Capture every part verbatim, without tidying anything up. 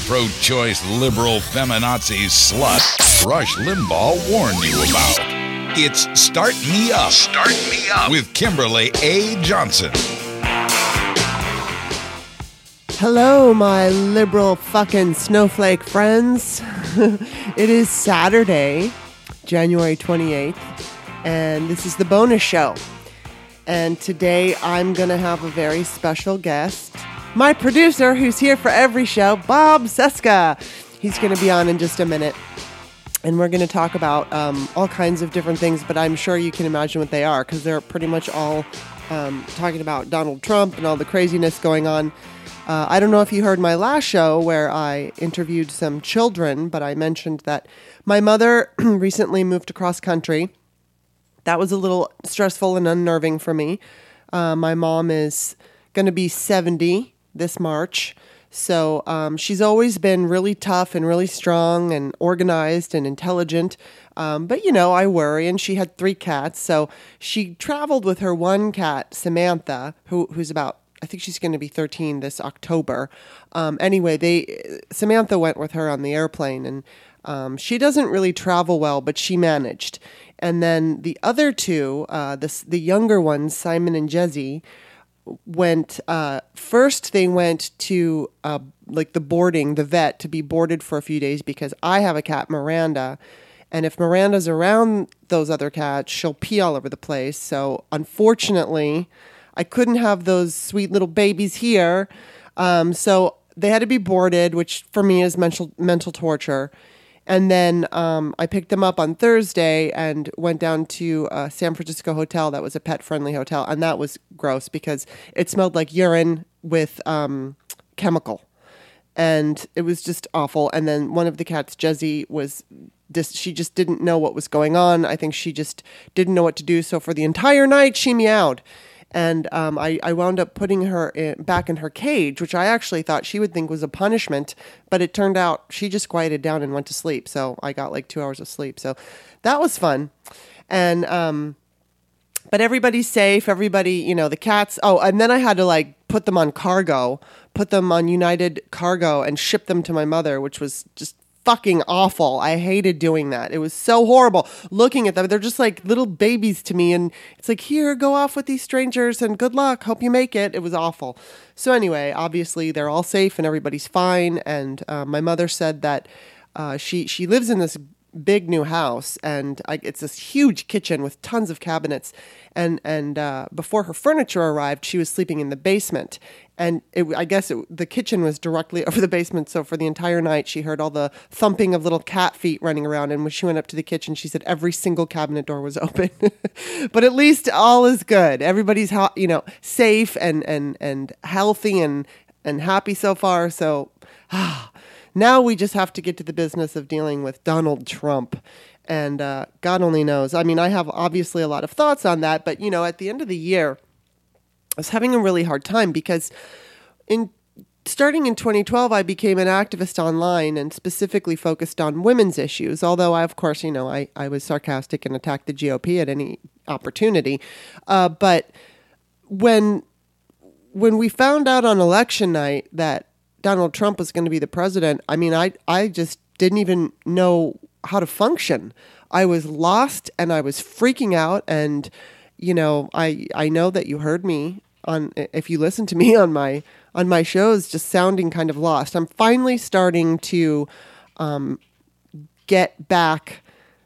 pro-choice liberal feminazi slut Rush Limbaugh warned you about. It's Start Me Up. Start Me Up with Kimberly A. Johnson. Hello, my liberal fucking snowflake friends. It is Saturday, January twenty-eighth, and this is the bonus show. And today I'm going to have a very special guest, my producer who's here for every show, Bob Cesca. He's going to be on in just a minute. And we're going to talk about um, all kinds of different things, but I'm sure you can imagine what they are because they're pretty much all um, talking about Donald Trump and all the craziness going on. Uh, I don't know if you heard my last show where I interviewed some children, but I mentioned that my mother recently moved across country. That was a little stressful and unnerving for me. Uh, my mom is going to be seventy this March. So um, she's always been really tough and really strong and organized and intelligent. Um, but, you know, I worry. And she had three cats. So she traveled with her one cat, Samantha, who who's about, I think she's going to be thirteen this October. Um, anyway, they Samantha went with her on the airplane. And um, she doesn't really travel well, but she managed. And then the other two, uh, the, the younger ones, Simon and Jesse, went, uh, first they went to, uh, like the boarding, the vet, to be boarded for a few days because I have a cat, Miranda. And if Miranda's around those other cats, she'll pee all over the place. So unfortunately, I couldn't have those sweet little babies here. Um, so they had to be boarded, which for me is mental, mental torture. And then um, I picked them up on Thursday and went down to a San Francisco hotel that was a pet-friendly hotel. And that was gross because it smelled like urine with um, chemical. And it was just awful. And then one of the cats, Jesse, was just, she just didn't know what was going on. I think she just didn't know what to do. So for the entire night, she meowed. And um, I, I wound up putting her in, back in her cage, which I actually thought she would think was a punishment. But it turned out she just quieted down and went to sleep. So I got like two hours of sleep. So that was fun. And um, but everybody's safe. Everybody, you know, the cats. Oh, and then I had to like put them on cargo, put them on United Cargo and ship them to my mother, which was just fucking awful. I hated doing that. It was so horrible looking at them. They're just like little babies to me. And it's like, here, go off with these strangers and good luck. Hope you make it. It was awful. So anyway, obviously they're all safe and everybody's fine. And uh, my mother said that uh, she, she lives in this big new house and I, it's this huge kitchen with tons of cabinets. And, and uh, before her furniture arrived, she was sleeping in the basement. And it, I guess it, the kitchen was directly over the basement. So for the entire night, she heard all the thumping of little cat feet running around. And when she went up to the kitchen, she said every single cabinet door was open. But at least all is good. Everybody's, you know, safe and, and, and healthy and, and happy so far. So ah, now we just have to get to the business of dealing with Donald Trump. And uh, God only knows. I mean, I have obviously a lot of thoughts on that. But, you know, at the end of the year, I was having a really hard time because in starting in twenty twelve, I became an activist online and specifically focused on women's issues. Although I, of course, you know, I, I was sarcastic and attacked the G O P at any opportunity. Uh, but when when we found out on election night that Donald Trump was going to be the president, I mean, I I just didn't even know how to function. I was lost and I was freaking out. And, you know, I I know that you heard me on, if you listen to me on my on my shows, just sounding kind of lost. I'm finally starting to um, get back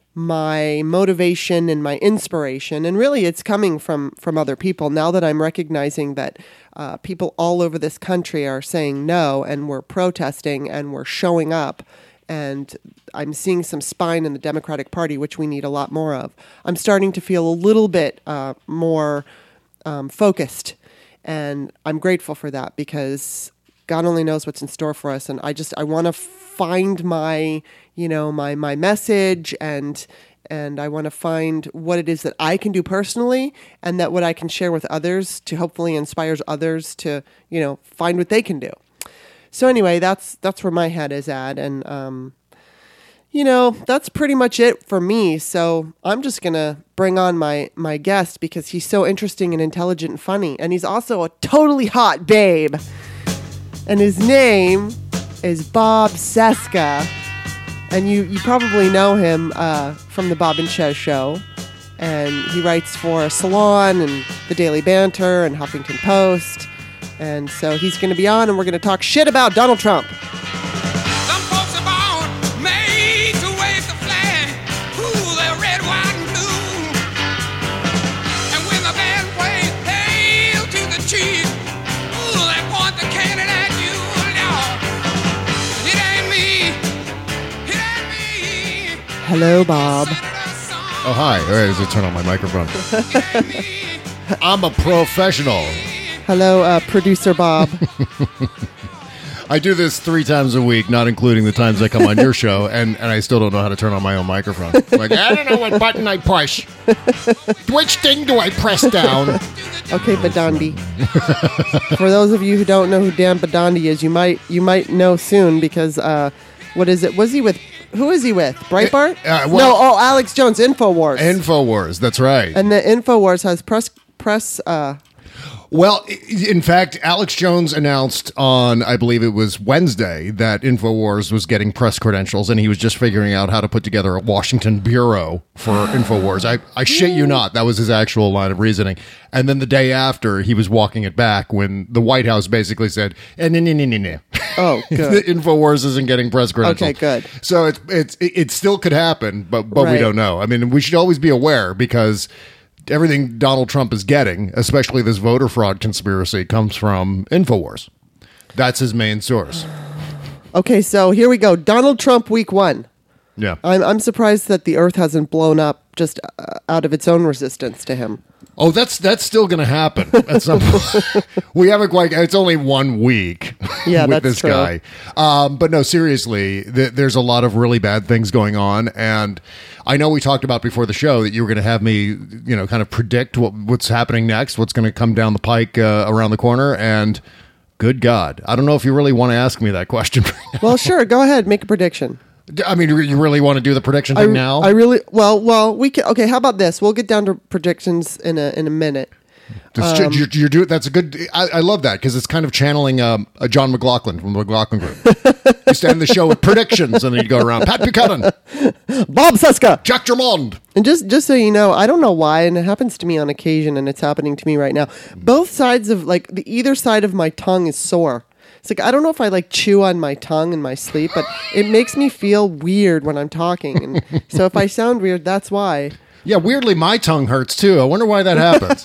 my motivation and my inspiration. And really it's coming from, from other people now that I'm recognizing that uh, people all over this country are saying no, and we're protesting and we're showing up. And I'm seeing some spine in the Democratic Party, which we need a lot more of. I'm starting to feel a little bit uh, more um, focused. And I'm grateful for that because God only knows what's in store for us. And I just, I want to find my, you know, my, my message and, and I want to find what it is that I can do personally and that what I can share with others to hopefully inspires others to, you know, find what they can do. So anyway, that's, that's where my head is at. And, um, you know, that's pretty much it for me. So I'm just going to bring on my, my guest because he's so interesting and intelligent and funny. And he's also a totally hot babe. And his name is Bob Cesca. And you, you probably know him uh, from the Bob and Chez show. And he writes for Salon and the Daily Banter and Huffington Post. And so he's going to be on, and we're going to talk shit about Donald Trump. Some folks are born made to wave the flag. Ooh, they're red, white, and blue. And when the band plays Hail to the Chief, ooh, they point the cannon at you. No, it ain't me. It ain't me. Hello, Bob. Oh, hi. All right, let's turn on my microphone. I'm a professional. Hello, uh, producer Bob. I do this three times a week, not including the times I come on your show, and, and I still don't know how to turn on my own microphone. I'm like, I don't know what button I push. Which thing do I press down? Okay, Badandi. For those of you who don't know who Dan Badandi is, you might you might know soon because uh, what is it? Was he with? Who is he with? Breitbart? Uh, well, no, oh, Alex Jones, Infowars. Infowars, that's right. And the Infowars has press press. Uh, Well, in fact, Alex Jones announced on, I believe it was Wednesday, that InfoWars was getting press credentials, and he was just figuring out how to put together a Washington bureau for InfoWars. I, I shit you not, that was his actual line of reasoning. And then the day after, he was walking it back when the White House basically said, eh, nah, nah, nah, nah, nah. Oh, good. The InfoWars isn't getting press credentials. Okay, good. So it's, it's, it, it still could happen, but, but Right. we don't know. I mean, we should always be aware because everything Donald Trump is getting, especially this voter fraud conspiracy, comes from InfoWars. That's his main source. okay, so here we go. Donald Trump week one. Yeah. I'm I'm surprised that the Earth hasn't blown up just uh, out of its own resistance to him. Oh, that's that's still going to happen at some point. We haven't quite. It's only one week. Yeah, with that's this true. guy. Um, but no, seriously, th- there's a lot of really bad things going on, and I know we talked about before the show that you were going to have me, you know, kind of predict what what's happening next, what's going to come down the pike uh, around the corner, and good God, I don't know if you really want to ask me that question. Well, sure, go ahead, make a prediction. I mean, you really want to do the prediction I, thing now? I really well, well, we can. Okay, how about this? We'll get down to predictions in a in a minute. Just, Um, you're, you're doing that's a good. I, I love that because it's kind of channeling um, a John McLaughlin from the McLaughlin Group. You stand the show with predictions, and then you go around Pat Buchanan, Bob Cesca. Jack Drummond. And just just so you know, I don't know why, and it happens to me on occasion, and it's happening to me right now. Both sides of like the either side of my tongue is sore. It's like I don't know if I like chew on my tongue in my sleep, but it makes me feel weird when I'm talking. And so if I sound weird, that's why. Yeah, weirdly, my tongue hurts too. I wonder why that happens.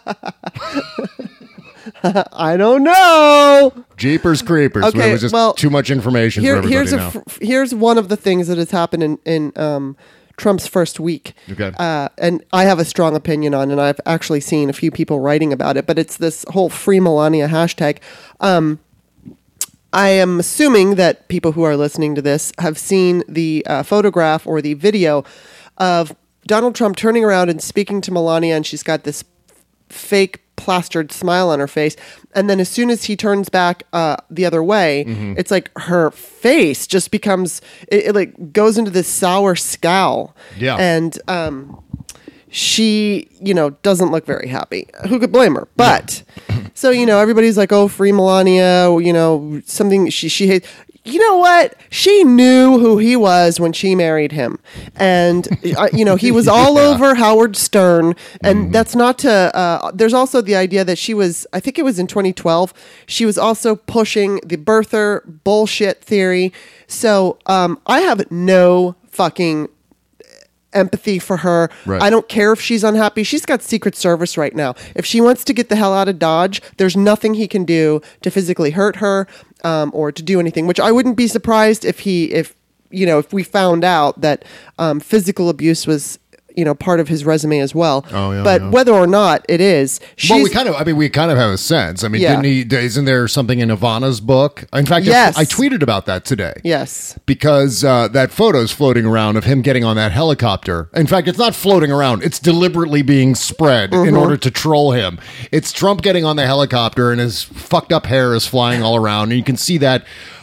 I don't know. Jeepers creepers. Okay, There was just well, too much information Here, for everybody here's a now. f- here's one of the things that has happened in in um, Trump's first week. Okay. Uh, and I have a strong opinion on, and I've actually seen a few people writing about it. But it's this whole Free Melania hashtag. Um, I am assuming that people who are listening to this have seen the uh, photograph or the video of Donald Trump turning around and speaking to Melania, and she's got this fake plastered smile on her face. And then as soon as he turns back uh, the other way, Mm-hmm. it's like her face just becomes, it, it like goes into this sour scowl. Yeah. And um, she, you know, doesn't look very happy. Who could blame her? But so, you know, everybody's like, oh, free Melania, you know, something she, she hates. You know what? She knew who he was when she married him. And, uh, you know, he was all Yeah. over Howard Stern. And that's not to, uh, there's also the idea that she was, I think it was in twenty twelve, she was also pushing the birther bullshit theory. So um, I have no fucking empathy for her. Right. I don't care if she's unhappy. She's got Secret Service right now. If she wants to get the hell out of Dodge, there's nothing he can do to physically hurt her um, or to do anything, which I wouldn't be surprised if he, if, you know, if we found out that um, physical abuse was, you know, part of his resume as well. Oh, yeah, but yeah. whether or not it is, she's, Well, we kind of, I mean, we kind of have a sense. I mean, Yeah. didn't he, isn't there something in Ivana's book? In fact, Yes. I tweeted about that today. yes. Because uh, that photo's floating around of him getting on that helicopter. In fact, it's not floating around. It's deliberately being spread in order to troll him. It's Trump getting on the helicopter and his fucked up hair is flying all around. And you can see that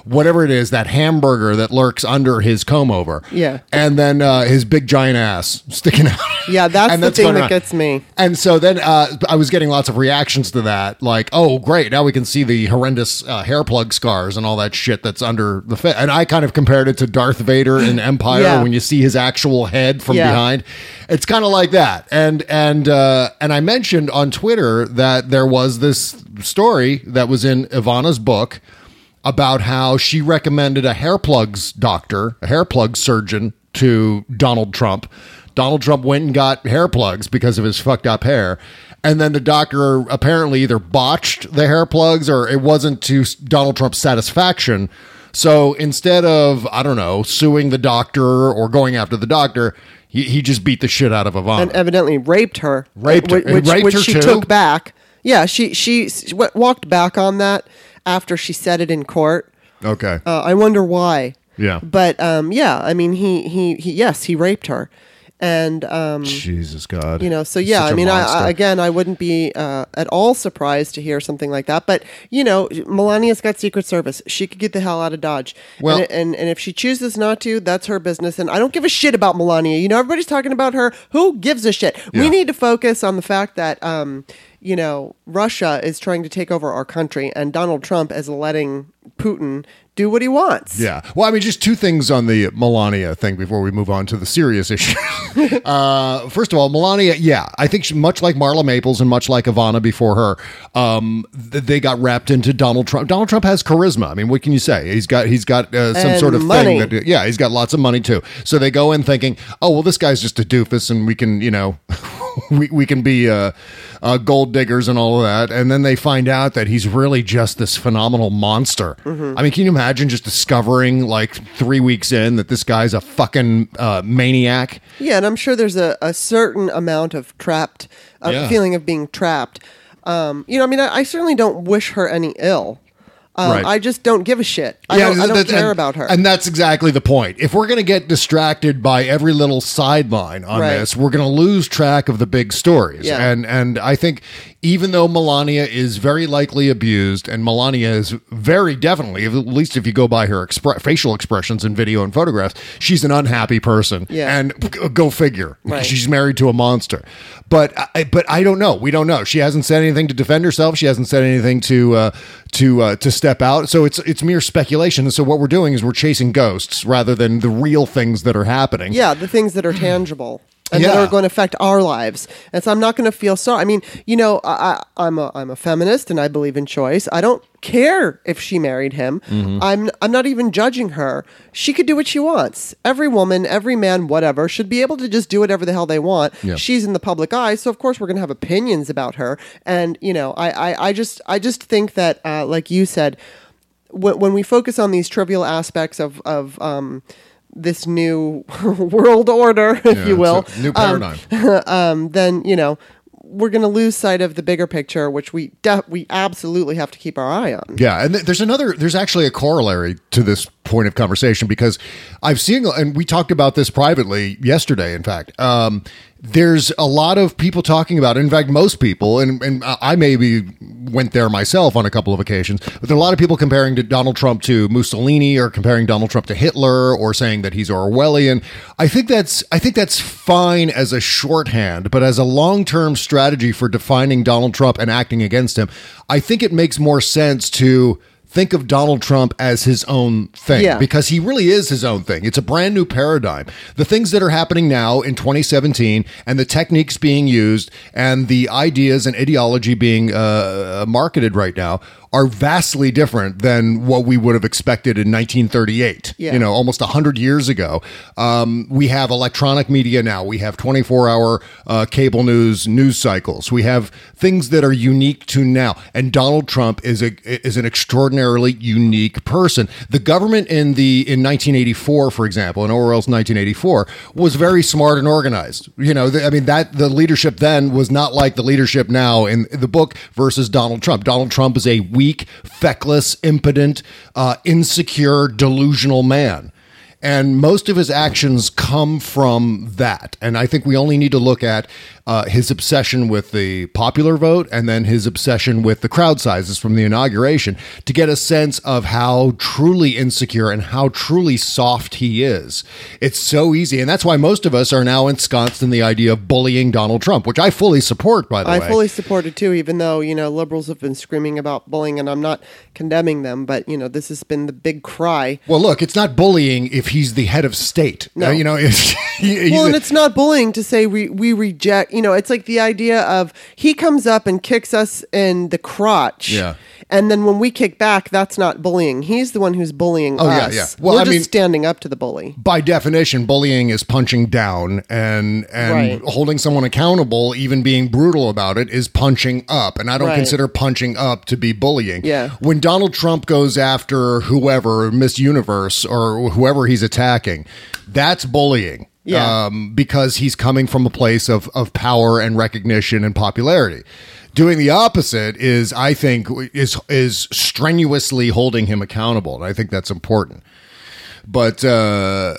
whatever it is, that hamburger that lurks under his comb over. Yeah. And then uh, his big giant ass sticking out. Yeah, that's And the thing going that around. gets me. And so then uh, I was getting lots of reactions to that, like, oh, great, now we can see the horrendous uh, hair plug scars and all that shit that's under the fit. And I kind of compared it to Darth Vader in Empire Yeah. when you see his actual head from Yeah. behind. It's kind of like that. And and uh, and I mentioned on Twitter that there was this story that was in Ivana's book about how she recommended a hair plugs doctor, a hair plug surgeon to Donald Trump. Donald Trump went and got hair plugs because of his fucked up hair. And then the doctor apparently either botched the hair plugs or it wasn't to Donald Trump's satisfaction. So instead of, I don't know, suing the doctor or going after the doctor, he, he just beat the shit out of Ivana. And evidently raped her. Raped her. Which, which, Raped which her she too? took back. Yeah, she, she s- w- walked back on that after she said it in court. Okay. Uh, I wonder why. Yeah. But um, yeah, I mean, he, he, he, yes, he raped her. And, um, Jesus God. you know, so yeah, Such I a mean, I, monster. I, again, I wouldn't be uh, at all surprised to hear something like that. But, you know, Melania's got Secret Service. She could get the hell out of Dodge. Well- and, and, and if she chooses not to, that's her business. And I don't give a shit about Melania. You know, everybody's talking about her. Who gives a shit? Yeah. We need to focus on the fact that, um, you know, Russia is trying to take over our country and Donald Trump is letting Putin do what he wants. Yeah. Well, I mean, just two things on the Melania thing before we move on to the serious issue. uh, first of all, Melania, yeah, I think she, much like Marla Maples and much like Ivana before her, um, th- they got wrapped into Donald Trump. Donald Trump has charisma. I mean, what can you say? He's got he's got uh, some And sort of money. thing that, yeah, he's got lots of money too. So they go in thinking, oh, well, this guy's just a doofus, and we can, you know. We, we can be uh, uh, gold diggers and all of that. And then they find out that he's really just this phenomenal monster. I mean, can you imagine just discovering like three weeks in that this guy's a fucking uh, maniac? Yeah, and I'm sure there's a, a certain amount of trapped, a Yeah. feeling of being trapped. Um, you know, I mean, I, I certainly don't wish her any ill. Um, Right. I just don't give a shit. I don't, I don't that- care and- about her. And that's exactly the point. If we're going to get distracted by every little sideline on Right. this, we're going to lose track of the big stories. Yeah. And and I think even though Melania is very likely abused, and Melania is very definitely, at least if you go by her expre- facial expressions in video and photographs, she's an unhappy person. Yeah. And g- go figure. Right. She's married to a monster. But I, but I don't know. We don't know. She hasn't said anything to defend herself. She hasn't said anything to uh, to uh, to step out. So it's it's mere speculation. And so what we're doing is we're chasing ghosts rather than the real things that are happening. yeah, the things that are tangible. And that Yeah. are going to affect our lives, and so I'm not going to feel sorry. I mean, you know, I, I, I'm a I'm a feminist, and I believe in choice. I don't care if she married him. Mm-hmm. I'm I'm not even judging her. She could do what she wants. Every woman, every man, whatever, should be able to just do whatever the hell they want. Yeah. She's in the public eye, so of course we're going to have opinions about her. And you know, I I, I just I just think that, uh, like you said, when when we focus on these trivial aspects of of um, this new world order, if Yeah, you will, it's a new um, paradigm. um, then you know we're going to lose sight of the bigger picture, which we de- we absolutely have to keep our eye on. Yeah, and th- there's another. There's actually a corollary to this point of conversation because I've seen, and we talked about this privately yesterday. In fact, um, there's a lot of people talking about. In fact, most people, and and I maybe went there myself on a couple of occasions, but there are a lot of people comparing to Donald Trump to Mussolini, or comparing Donald Trump to Hitler, or saying that he's Orwellian. I think that's I think that's fine as a shorthand, but as a long-term strategy for defining Donald Trump and acting against him, I think it makes more sense to think of Donald Trump as his own thing, Yeah. because he really is his own thing. It's a brand new paradigm. The things that are happening now in twenty seventeen and the techniques being used and the ideas and ideology being uh, marketed right now are vastly different than what we would have expected in nineteen thirty-eight, Yeah. you know, almost one hundred years ago. Um, we have electronic media now. We have twenty-four hour uh, cable news news cycles. We have things that are unique to now. And Donald Trump is a is an extraordinarily unique person. The government in the in nineteen eighty-four, for example, in Orwell's nineteen eighty-four, was very smart and organized. You know, the, I mean, that the leadership then was not like the leadership now in the book versus Donald Trump. Donald Trump is a weak, feckless, impotent, uh, insecure, delusional man. And most of his actions come from that. And I think we only need to look at uh, his obsession with the popular vote and then his obsession with the crowd sizes from the inauguration to get a sense of how truly insecure and how truly soft he is. It's so easy. And that's why most of us are now ensconced in the idea of bullying Donald Trump, which I fully support, by the I way. I fully support it too, even though, you know, liberals have been screaming about bullying, and I'm not condemning them, but, you know, this has been the big cry. Well, look, it's not bullying if he's the head of state. No. Uh, you know, it's, he, well, he's and a- it's not bullying to say we, we reject, you know, it's like the idea of he comes up and kicks us in the crotch. Yeah. And then when we kick back, that's not bullying. He's the one who's bullying Oh, yeah, us. yeah. Well, We're I just mean- standing up to the bully. by definition, bullying is punching down, and and Right. holding someone accountable, even being brutal about it, is punching up. And I don't Right. consider punching up to be bullying. Yeah. When Donald Trump goes after whoever, Miss Universe or whoever he's attacking, that's bullying. Yeah. Um, because he's coming from a place of of power and recognition and popularity. Doing the opposite is, I think, is is strenuously holding him accountable, and I think that's important. But uh,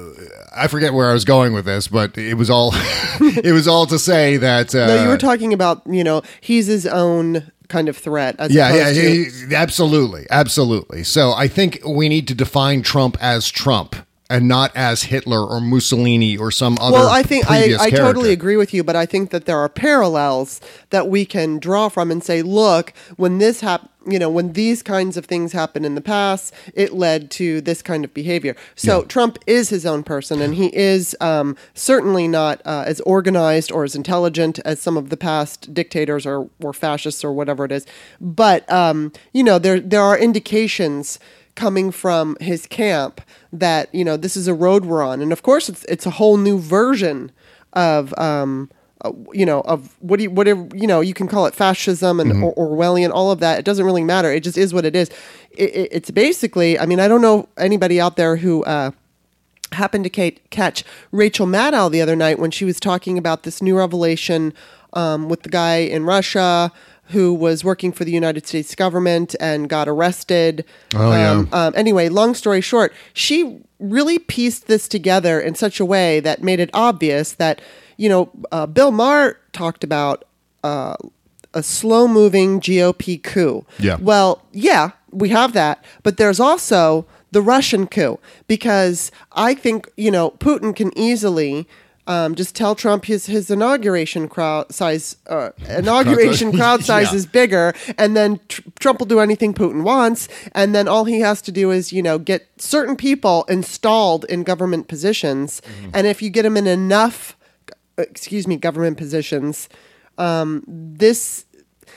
I forget where I was going with this, but it was all it was all to say that. Uh, No, you were talking about, you know, he's his own kind of threat. As yeah, yeah, opposed to, he- absolutely, absolutely. So I think we need to define Trump as Trump and not as Hitler or Mussolini or some other. Well, I think I, previous I character. totally agree with you, but I think that there are parallels that we can draw from and say, look, when this hap- you know, when these kinds of things happened in the past, it led to this kind of behavior. So Yeah. Trump is his own person, and he is um, certainly not uh, as organized or as intelligent as some of the past dictators or, or fascists or whatever it is. But um, you know, there there are indications coming from his camp that, you know, this is a road we're on. And of course, it's it's a whole new version of, um, uh, you know, of what do you, whatever, you know, you can call it fascism and or, Orwellian, all of that. It doesn't really matter. It just is what it is. It, it, it's basically, I mean, I don't know anybody out there who uh, happened to ca- catch Rachel Maddow the other night when she was talking about this new revelation um, with the guy in Russia who was working for the United States government and got arrested. Oh, yeah. Um, um, anyway, long story short, she really pieced this together in such a way that made it obvious that, you know, uh, Bill Maher talked about uh, a slow-moving G O P coup. Yeah. Well, yeah, we have that, but there's also the Russian coup, because I think, you know, Putin can easily Um, just tell Trump his, his inauguration crowd size, uh, inauguration crowd size Yeah. is bigger, and then tr- Trump will do anything Putin wants, and then all he has to do is, you know, get certain people installed in government positions, Mm-hmm. and if you get them in enough, excuse me, government positions, um, this.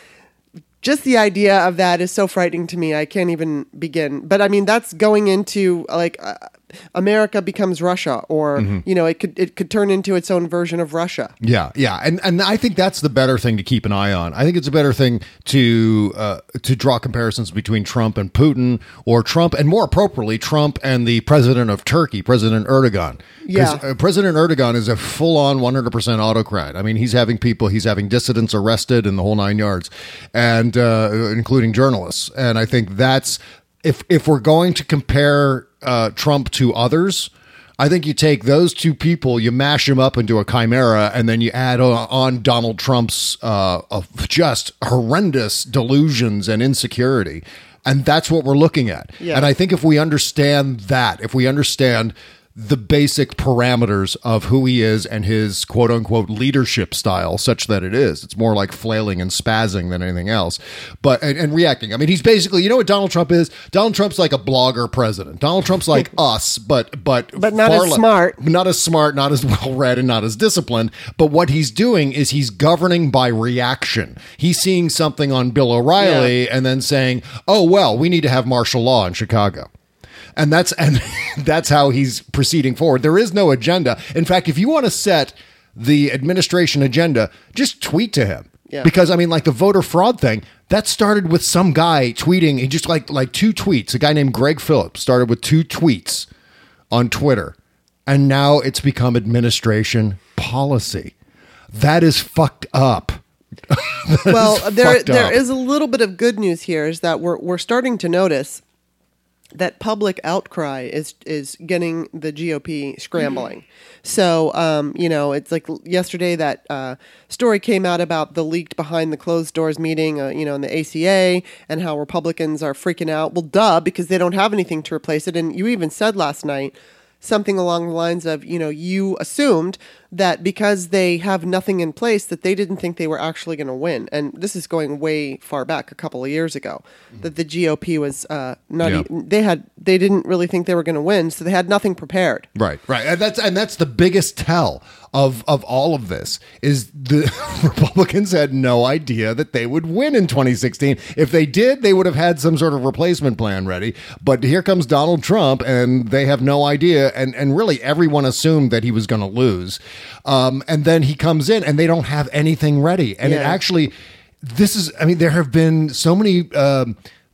Just the idea of that is so frightening to me. I can't even begin. But I mean, that's going into like uh, America becomes Russia, or Mm-hmm. you know, it could it could turn into its own version of Russia. Yeah, yeah, and and I think that's the better thing to keep an eye on. I think it's a better thing to uh, to draw comparisons between Trump and Putin, or Trump, and more appropriately, Trump and the president of Turkey, President Erdogan. 'Cause, Yeah. uh, President Erdogan is a full-on one hundred percent autocrat. I mean, he's having people, he's having dissidents arrested in the whole nine yards, and uh, including journalists. And I think that's if if we're going to compare uh, Trump to others. I think you take those two people, you mash them up into a chimera, and then you add on, on Donald Trump's uh, of just horrendous delusions and insecurity. And that's what we're looking at. Yeah. And I think if we understand that, if we understand the basic parameters of who he is and his quote unquote leadership style, such that it is, it's more like flailing and spazzing than anything else, but and, and reacting. I mean, he's basically, you know what Donald Trump is? Donald Trump's like a blogger president. Donald Trump's like us, but but But not far as le- smart. not as smart, not as well read, and not as disciplined. But what he's doing is he's governing by reaction. He's seeing something on Bill O'Reilly Yeah. and then saying, "Oh well, we need to have martial law in Chicago." And that's and that's how he's proceeding forward. There is no agenda. In fact, if you want to set the administration agenda, just tweet to him. Yeah. Because I mean, like the voter fraud thing, that started with some guy tweeting. He just like like two tweets. A guy named Greg Phillips started with two tweets on Twitter, and now it's become administration policy. That is fucked up. Well, there fucked there up. is a little bit of good news here, is that we're we're starting to notice that public outcry is is getting the G O P scrambling. So, um, you know, it's like yesterday that uh, story came out about the leaked behind the closed doors meeting, uh, you know, in the A C A, and how Republicans are freaking out. Well, duh, because they don't have anything to replace it. And you even said last night something along the lines of, you know, you assumed that because they have nothing in place that they didn't think they were actually going to win. And this is going way far back, a couple of years ago, that the G O P was uh, not, Yeah. e- they had, they didn't really think they were going to win. So they had nothing prepared. Right, right, and that's and that's the biggest tell of of all of this is the Republicans had no idea that they would win in twenty sixteen. If they did, they would have had some sort of replacement plan ready. But here comes Donald Trump, and they have no idea. And and really, everyone assumed that he was going to lose. Um, and then he comes in, and they don't have anything ready. And it Yeah. actually, this is, I mean, there have been so many. Um,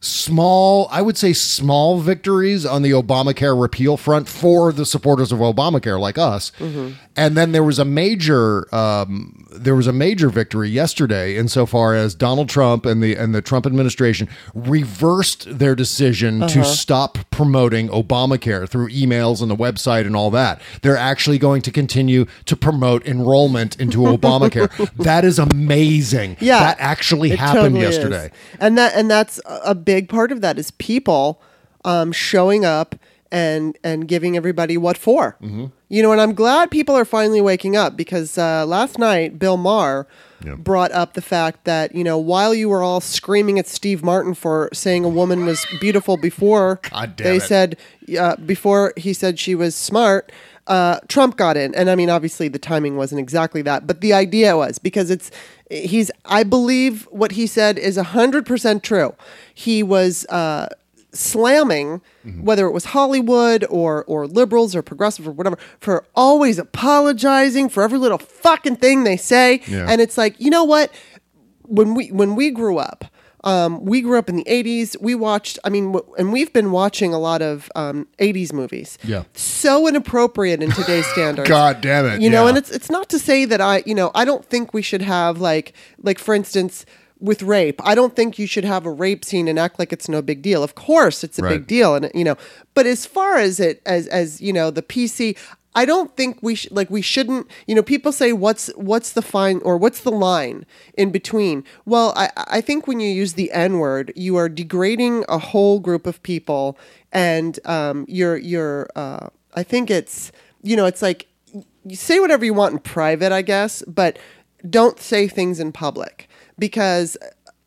small, I would say small victories on the Obamacare repeal front for the supporters of Obamacare like us. And then there was a major, um, there was a major victory yesterday insofar as Donald Trump and the and the Trump administration reversed their decision to stop promoting Obamacare through emails and the website and all that. They're actually going to continue to promote enrollment into Obamacare. That is amazing. Yeah, that actually it happened totally is. yesterday. and that and that's a a big part of that is people um, showing up and and giving everybody what for. Mm-hmm. You know, and I'm glad people are finally waking up because uh, last night Bill Maher Yeah. brought up the fact that, you know, while you were all screaming at Steve Martin for saying a woman was beautiful before God damn they it. said uh, before he said she was smart. Uh, Trump got in, and I mean, obviously, the timing wasn't exactly that, but the idea was because it's he's. I believe what he said is a hundred percent true. He was uh, slamming, Mm-hmm. whether it was Hollywood or or liberals or progressive or whatever, for always apologizing for every little fucking thing they say, Yeah. and it's like, you know what? When we when we grew up. Um, we grew up in the eighties. We watched, I mean, w- and we've been watching a lot of um, eighties movies. Yeah. So inappropriate in today's standards. God damn it, You know, yeah. and it's it's not to say that I, you know, I don't think we should have like, like for instance, with rape. I don't think you should have a rape scene and act like it's no big deal. Of course, it's a Right. big deal, and you know, but as far as it as as you know, the P C. I don't think we should like we shouldn't, you know, people say what's what's the fine or what's the line in between. Well, I, I think when you use the N word, you are degrading a whole group of people, and um, you're you're. Uh, I think it's you know it's like you say whatever you want in private, I guess, but don't say things in public because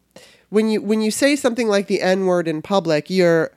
when you when you say something like the N word in public, you're.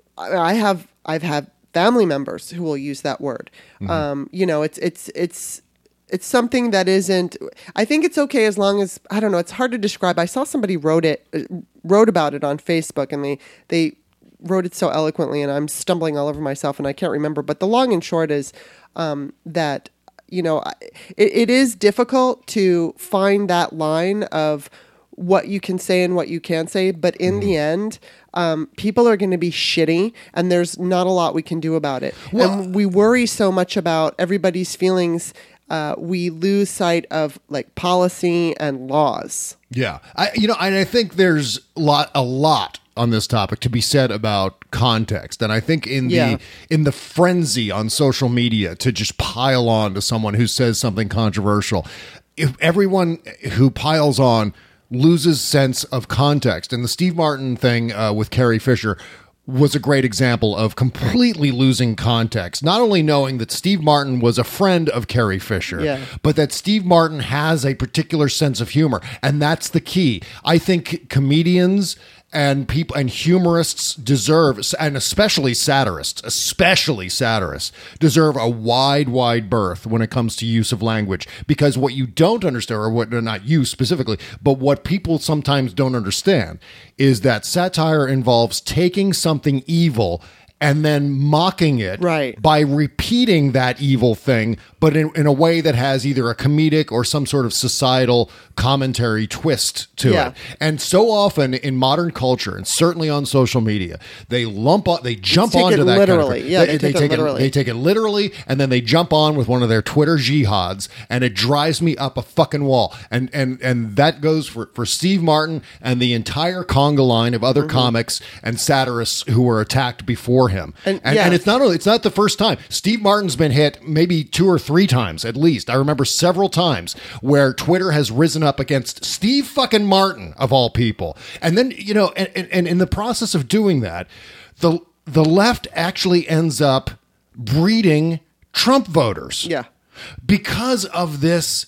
I have I've had. family members who will use that word. Um, you know, it's it's it's it's something that isn't. I think it's okay as long as I don't know. It's hard to describe. I saw somebody wrote it uh, wrote about it on Facebook, and they they wrote it so eloquently, and I'm stumbling all over myself, and I can't remember. But the long and short is um, that you know I- it, it is difficult to find that line of what you can say and what you can't say, but in the end, um, people are going to be shitty, and there's not a lot we can do about it. And we worry so much about everybody's feelings, uh, we lose sight of like policy and laws. Yeah, I you know, and I think there's a lot a lot on this topic to be said about context, and I think in Yeah. the in the frenzy on social media to just pile on to someone who says something controversial, if everyone who piles on loses sense of context, and the Steve Martin thing uh, with Carrie Fisher was a great example of completely losing context. Not only knowing that Steve Martin was a friend of Carrie Fisher, Yeah. but that Steve Martin has a particular sense of humor, and that's the key. I think comedians and people and humorists deserve, and especially satirists, especially satirists, deserve a wide, wide berth when it comes to use of language. Because what you don't understand, or what not you specifically, but what people sometimes don't understand, is that satire involves taking something evil and then mocking it Right. by repeating that evil thing, but in, in a way that has either a comedic or some sort of societal commentary twist to Yeah. it. And so often in modern culture, and certainly on social media, they lump on, they jump take onto it that literally. kind of, Yeah, they take it literally. they take it literally, and then they jump on with one of their Twitter jihads, and it drives me up a fucking wall. And and and that goes for, for Steve Martin and the entire conga line of other comics and satirists who were attacked before him. And- And, yeah. and it's not only it's not the first time. Steve Martin's been hit maybe two or three times at least. I remember several times where Twitter has risen up against Steve fucking Martin of all people. And then, you know, and, and, and in the process of doing that, the the left actually ends up breeding Trump voters. Yeah. Because of this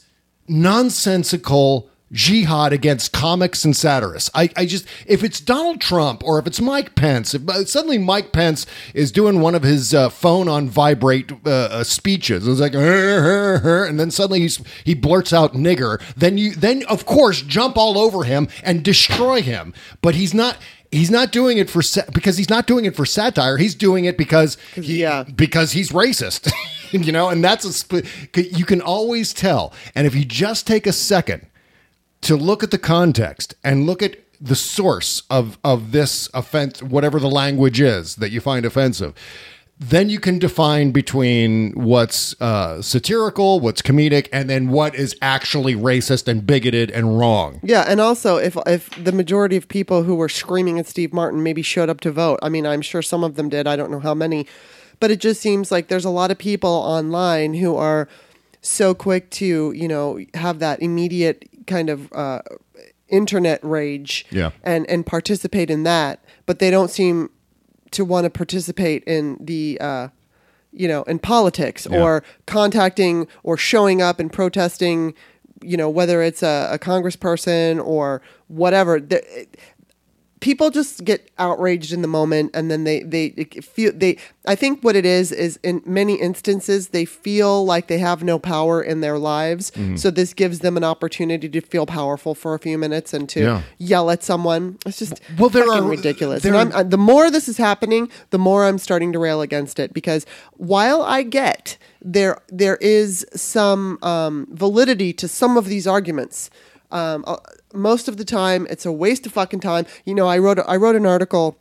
nonsensical jihad against comics and satirists. I, I just, if it's Donald Trump or if it's Mike Pence, if uh, suddenly Mike Pence is doing one of his uh, phone on vibrate uh, uh, speeches, it's like, "Her, her, her," and then suddenly he's, he blurts out nigger, then you, then of course jump all over him and destroy him. But he's not, he's not doing it for, sa- because he's not doing it for satire. He's doing it because he, Yeah. because he's racist, you know, and that's a, sp- you can always tell. And if you just take a second to look at the context and look at the source of, of this offense, whatever the language is that you find offensive, then you can define between what's uh, satirical, what's comedic, and then what is actually racist and bigoted and wrong. Yeah, and also if if the majority of people who were screaming at Steve Martin maybe showed up to vote, I mean, I'm sure some of them did. I don't know how many, but it just seems like there's a lot of people online who are so quick to, you know, have that immediate kind of uh, internet rage Yeah. and and participate in that, but they don't seem to want to participate in the uh, you know, in politics Yeah. or contacting or showing up and protesting, you know, whether it's a, a congressperson or whatever. The, it, people just get outraged in the moment, and then they they feel they. I think what it is is in many instances they feel like they have no power in their lives, Mm-hmm. so this gives them an opportunity to feel powerful for a few minutes and to Yeah. yell at someone. It's just Well, there fucking are- ridiculous. there and are- I'm, I, the more this is happening, the more I'm starting to rail against it, because while I get there there is some um, validity to some of these arguments. Um, uh, most of the time, it's a waste of fucking time. You know, I wrote I wrote an article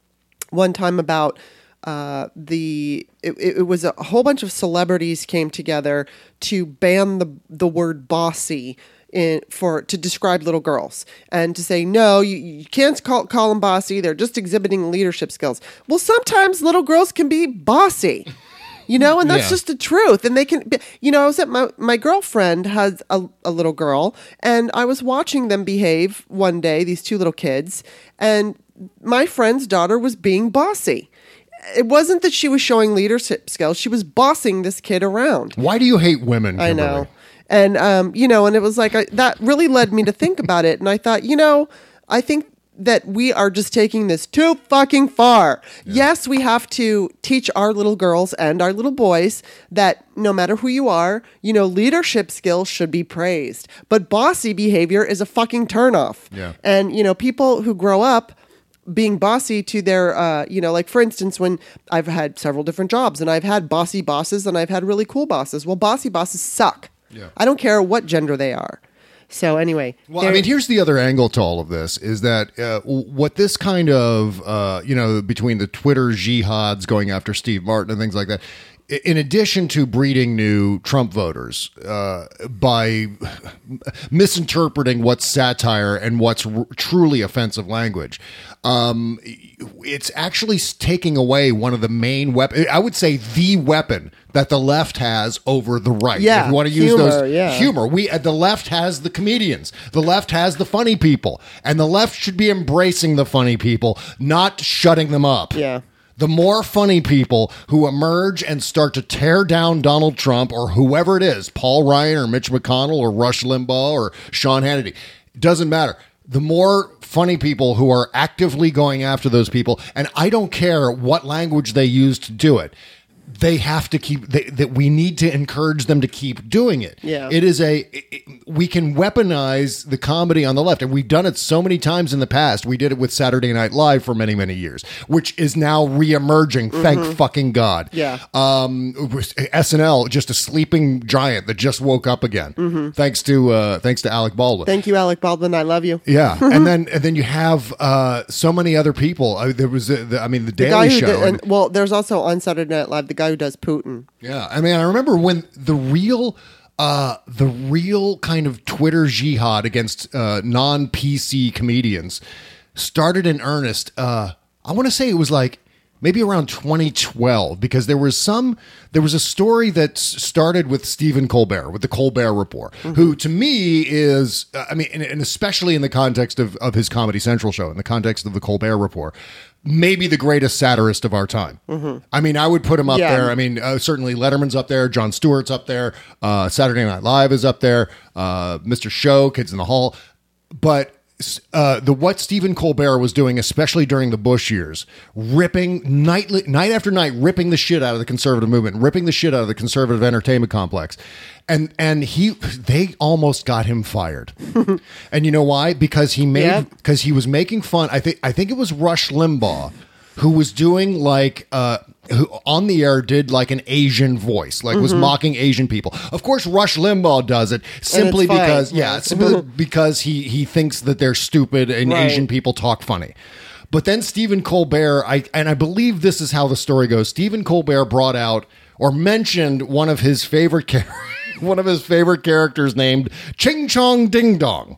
one time about uh, the. It, it was a whole bunch of celebrities came together to ban the the word bossy in for to describe little girls, and to say no, you, you can't call call them bossy. They're just exhibiting leadership skills. Well, sometimes little girls can be bossy. You know, and that's Yeah. just the truth. And they can, be- you know, I was at my, my girlfriend has a, a little girl, and I was watching them behave one day, these two little kids, and my friend's daughter was being bossy. It wasn't that she was showing leadership skills. She was bossing this kid around. Why do you hate women, I Kimberly? know. And, um, you know, and it was like, I, that really led me to think about it. And I thought, you know, I think that we are just taking this too fucking far. Yes, we have to teach our little girls and our little boys that no matter who you are, you know, leadership skills should be praised. But bossy behavior is a fucking turnoff. Yeah. And, you know, people who grow up being bossy to their, uh, you know, like for instance, when I've had several different jobs and I've had bossy bosses and I've had really cool bosses. Well, bossy bosses suck. Yeah. I don't care what gender they are. So anyway, Well, I there- mean, here's the other angle to all of this is that uh, w- what this kind of, uh, you know, between the Twitter jihads going after Steve Martin and things like that, i- in addition to breeding new Trump voters uh, by misinterpreting what's satire and what's r- truly offensive language, um, it's actually s- taking away one of the main weapons, I would say the weapon that the left has over the right. Yeah, If you want to use humor, those yeah. humor. We uh, the left has the comedians. The left has the funny people, and the left should be embracing the funny people, not shutting them up. Yeah. The more funny people who emerge and start to tear down Donald Trump or whoever it is, Paul Ryan or Mitch McConnell or Rush Limbaugh or Sean Hannity, doesn't matter. The more funny people who are actively going after those people, and I don't care what language they use to do it. they have to keep they, that we need to encourage them to keep doing it. Yeah. It is a it, we can weaponize the comedy on the left, and we've done it so many times in the past. We did it with Saturday Night Live for many many years, which is now reemerging. Mm-hmm. Thank fucking God. Yeah. Um, S N L, just a sleeping giant that just woke up again. Mm-hmm. Thanks to uh, thanks to Alec Baldwin. Thank you, Alec Baldwin. I love you. Yeah, and then and then you have uh, so many other people. Uh, there was, uh, the, I mean, the The Daily guy who Show. did, and, well, there's also on Saturday Night Live the guy who does Putin. Yeah, I mean, I remember when the real, uh, the real kind of Twitter jihad against uh, non-P C comedians started in earnest. Uh, I want to say it was like maybe around twenty twelve, because there was some, there was a story that s- started with Stephen Colbert, with the Colbert Report, mm-hmm. who to me is, uh, I mean, and, and especially in the context of, of his Comedy Central show, in the context of the Colbert Report, maybe the greatest satirist of our time. Mm-hmm. I mean, I would put him up Yeah. there. I mean, uh, certainly Letterman's up there. Jon Stewart's up there. Uh, Saturday Night Live is up there. Uh, Mister Show, Kids in the Hall. But uh, the what Stephen Colbert was doing, especially during the Bush years, ripping nightly, night after night, ripping the shit out of the conservative movement, ripping the shit out of the conservative entertainment complex. And and he they almost got him fired. And you know why? Because he made Yep. because he was making fun. I think I think it was Rush Limbaugh who was doing like uh who on the air did like an Asian voice, like was mocking Asian people. Of course, Rush Limbaugh does it simply fine. because yeah, Yeah. simply because he he thinks that they're stupid and Right. Asian people talk funny. But then Stephen Colbert, I and I believe this is how the story goes. Stephen Colbert brought out or mentioned one of his favorite characters. One of his favorite characters named Ching Chong Ding Dong.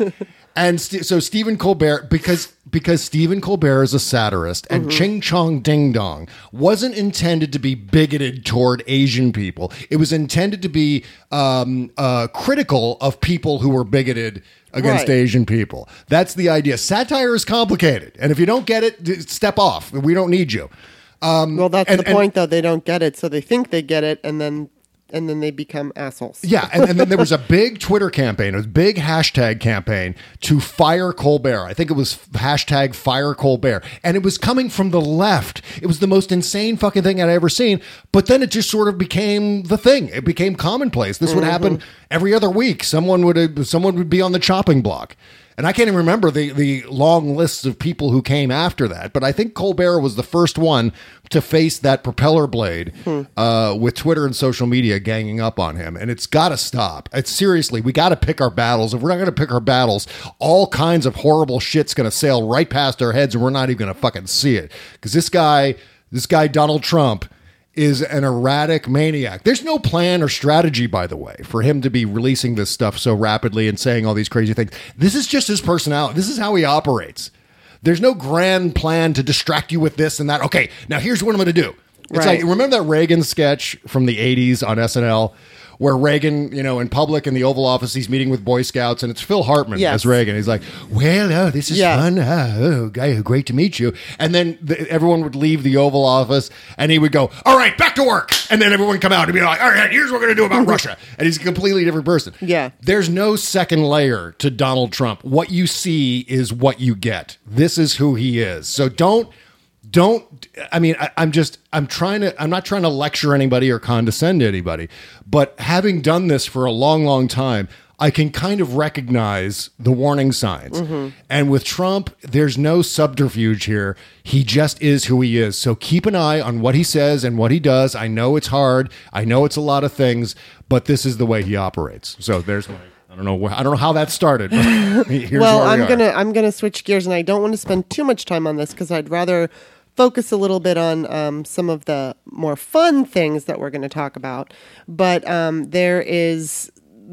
And st- so Stephen Colbert, because because Stephen Colbert is a satirist, and Mm-hmm. Ching Chong Ding Dong wasn't intended to be bigoted toward Asian people. It was intended to be um, uh, critical of people who were bigoted against Right. Asian people. That's the idea. Satire is complicated, and if you don't get it, d- step off. We don't need you. Well, that's and- the and- point, though. They don't get it, so they think they get it, and then and then they become assholes. Yeah, and, and then there was a big Twitter campaign, a big hashtag campaign to fire Colbert. I think it was hashtag fire Colbert. And it was coming from the left. It was the most insane fucking thing I'd ever seen. But then it just sort of became the thing. It became commonplace. This would happen every other week. Someone would someone would be on the chopping block. And I can't even remember the, the long lists of people who came after that. But I think Colbert was the first one to face that propeller blade Hmm. uh, with Twitter and social media ganging up on him. And it's got to stop. It's seriously, we got to pick our battles. If we're not going to pick our battles, all kinds of horrible shit's going to sail right past our heads and we're not even going to fucking see it. Because this guy, this guy, Donald Trump, is an erratic maniac. There's no plan or strategy, by the way, for him to be releasing this stuff so rapidly and saying all these crazy things. This is just his personality. This is how he operates. There's no grand plan to distract you with this and that. Okay, now here's what I'm going to do. It's Right. like, remember that Reagan sketch from the eighties on S N L where Reagan, you know, in public in the Oval Office, he's meeting with Boy Scouts, and it's Phil Hartman Yes. as Reagan. He's like, well, oh, this is Yeah. fun. Oh, oh, guy, great to meet you. And then the, everyone would leave the Oval Office, and he would go, all right, back to work. And then everyone would come out and be like, all right, here's what we're going to do about Russia. And he's a completely different person. Yeah. There's no second layer to Donald Trump. What you see is what you get. This is who he is. So don't... Don't, I mean, I, I'm just, I'm trying to, I'm not trying to lecture anybody or condescend to anybody, but having done this for a long, long time, I can kind of recognize the warning signs. Mm-hmm. And with Trump, there's no subterfuge here. He just is who he is. So keep an eye on what he says and what he does. I know it's hard. I know it's a lot of things, but this is the way he operates. So there's my, I don't know, wh- I don't know how that started. But here's Well, where we I'm are. gonna I'm gonna switch gears, and I don't want to spend too much time on this because I'd rather focus a little bit on um, some of the more fun things that we're going to talk about. But um, there is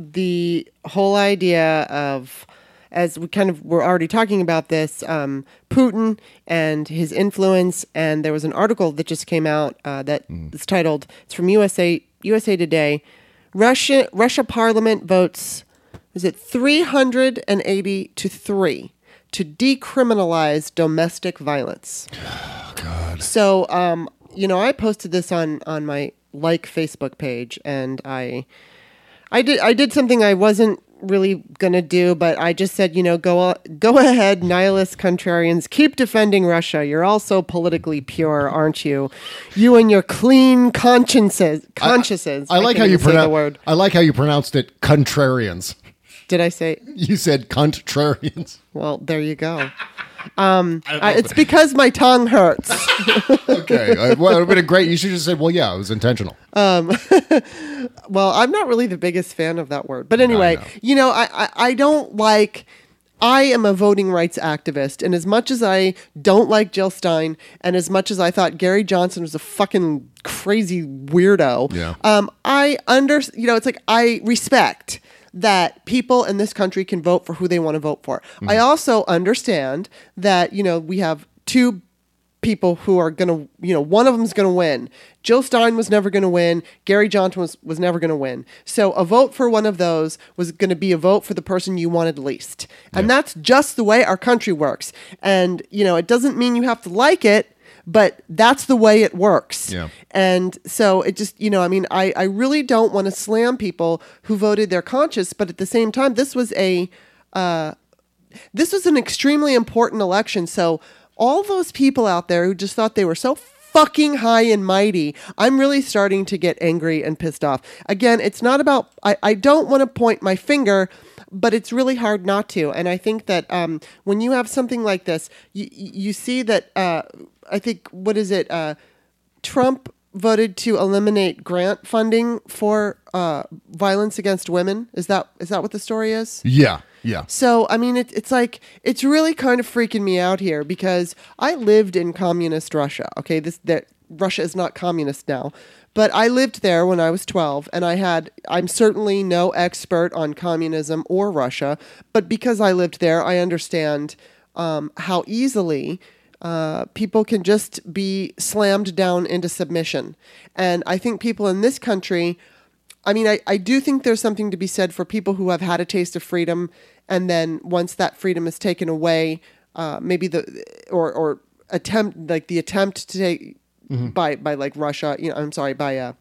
the whole idea of, as we kind of were already talking about this, um, Putin and his influence. And there was an article that just came out uh, that is titled, it's from U S A U S A Today, Russia Russia Parliament votes, is it three hundred eighty to three to decriminalize domestic violence. Oh, God. So, um, you know, I posted this on, on my like Facebook page, and I, I did I did something I wasn't really going to do, but I just said, you know, go go ahead, nihilist contrarians, keep defending Russia. You're all so politically pure, aren't you? You and your clean consciences. Consciences. I, I like I how you pronounce pronounce. the word. I like how you pronounced it. Contrarians. Did I say? You said contrarians. Well, there you go. Um, I, it's because my tongue hurts. Okay. Uh, well, it would have been a great. You should have said, well, yeah, it was intentional. Um, well, I'm not really the biggest fan of that word. But anyway, I know. you know, I, I, I don't like... I am a voting rights activist. And as much as I don't like Jill Stein, and as much as I thought Gary Johnson was a fucking crazy weirdo, Yeah. um, I under... You know, it's like I respect... that people in this country can vote for who they want to vote for. Mm-hmm. I also understand that, you know, we have two people who are going to, you know, one of them is going to win. Jill Stein was never going to win. Gary Johnson was, was never going to win. So a vote for one of those was going to be a vote for the person you wanted least. And yeah. that's just the way our country works. And, you know, it doesn't mean you have to like it, but that's the way it works. Yeah. And so it just, you know, I mean, I, I really don't want to slam people who voted their conscience, but at the same time, this was a, uh, this was an extremely important election. So all those people out there who just thought they were so fucking high and mighty, I'm really starting to get angry and pissed off. Again, it's not about, I, I don't want to point my finger, but it's really hard not to. And I think that um, when you have something like this, you, you see that, uh, I think, what is it? Uh, Trump voted to eliminate grant funding for uh, violence against women. Is that is that what the story is? Yeah, yeah. So, I mean, it, it's like, it's really kind of freaking me out here because I lived in communist Russia. Okay, this that Russia is not communist now. But I lived there when I was twelve, and I had, I'm certainly no expert on communism or Russia, but because I lived there, I understand um, how easily uh, people can just be slammed down into submission. And I think people in this country, I mean, I, I do think there's something to be said for people who have had a taste of freedom, and then once that freedom is taken away, uh, maybe the, or, or attempt, like the attempt to take, Mm-hmm. by by like Russia, you know, I'm sorry, by uh,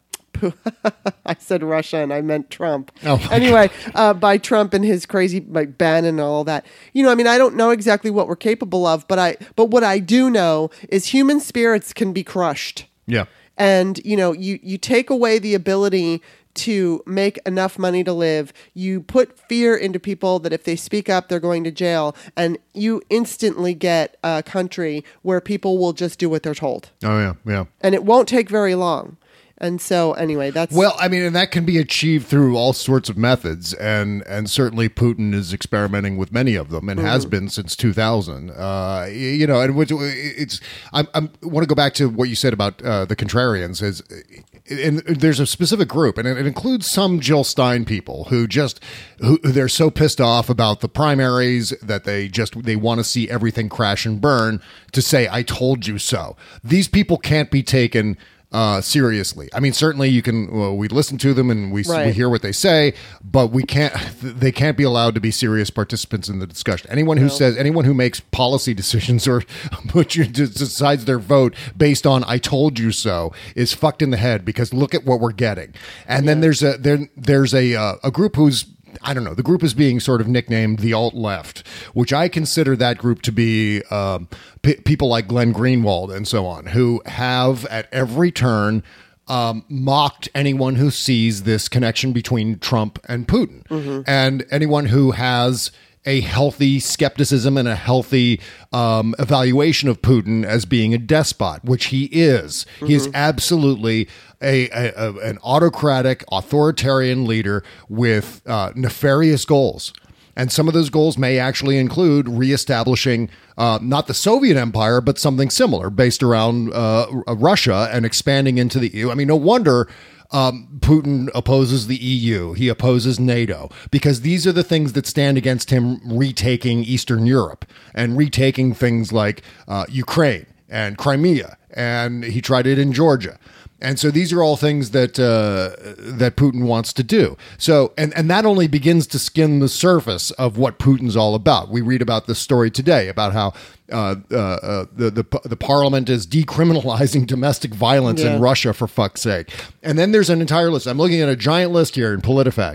I said Russia and I meant Trump. Oh, anyway, uh, by Trump and his crazy like ban and all that. You know, I mean, I don't know exactly what we're capable of, but I but what I do know is human spirits can be crushed. Yeah. And you know, you you take away the ability to make enough money to live. You put fear into people that if they speak up, they're going to jail, and you instantly get a country where people will just do what they're told. Oh yeah, yeah. And it won't take very long. And so anyway, that's... Well, I mean, and that can be achieved through all sorts of methods, and and certainly Putin is experimenting with many of them, and mm-hmm. has been since two thousand. Uh, you know, and it's... I want to go back to what you said about uh, the contrarians, is... And there's a specific group, and it includes some Jill Stein people who just who they're so pissed off about the primaries that they just they want to see everything crash and burn to say "I told you so." These people can't be taken uh, seriously. I mean, certainly you can. Well, we listen to them and we right. we hear what they say, but we can't. They can't be allowed to be serious participants in the discussion. Anyone who no. says anyone who makes policy decisions or put you decides their vote based on "I told you so" is fucked in the head, because look at what we're getting. And yeah. then there's a there there's a uh, a group who's. I don't know. The group is being sort of nicknamed the alt-left, which I consider that group to be um, p- people like Glenn Greenwald and so on, who have at every turn um, mocked anyone who sees this connection between Trump and Putin. Mm-hmm. And anyone who has a healthy skepticism and a healthy um, evaluation of Putin as being a despot, which he is. Mm-hmm. He is absolutely a, a, a an autocratic, authoritarian leader with uh, nefarious goals. And some of those goals may actually include reestablishing uh, not the Soviet Empire, but something similar based around uh, Russia and expanding into the E U. I mean, no wonder Um, Putin opposes the E U. He opposes NATO, because these are the things that stand against him retaking Eastern Europe and retaking things like uh, Ukraine and Crimea. And he tried it in Georgia. And so these are all things that uh, that Putin wants to do. So, and, and that only begins to skim the surface of what Putin's all about. We read about this story today about how uh, uh, uh, the, the the parliament is decriminalizing domestic violence yeah. in Russia, for fuck's sake. And then there's an entire list. I'm looking at a giant list here in PolitiFact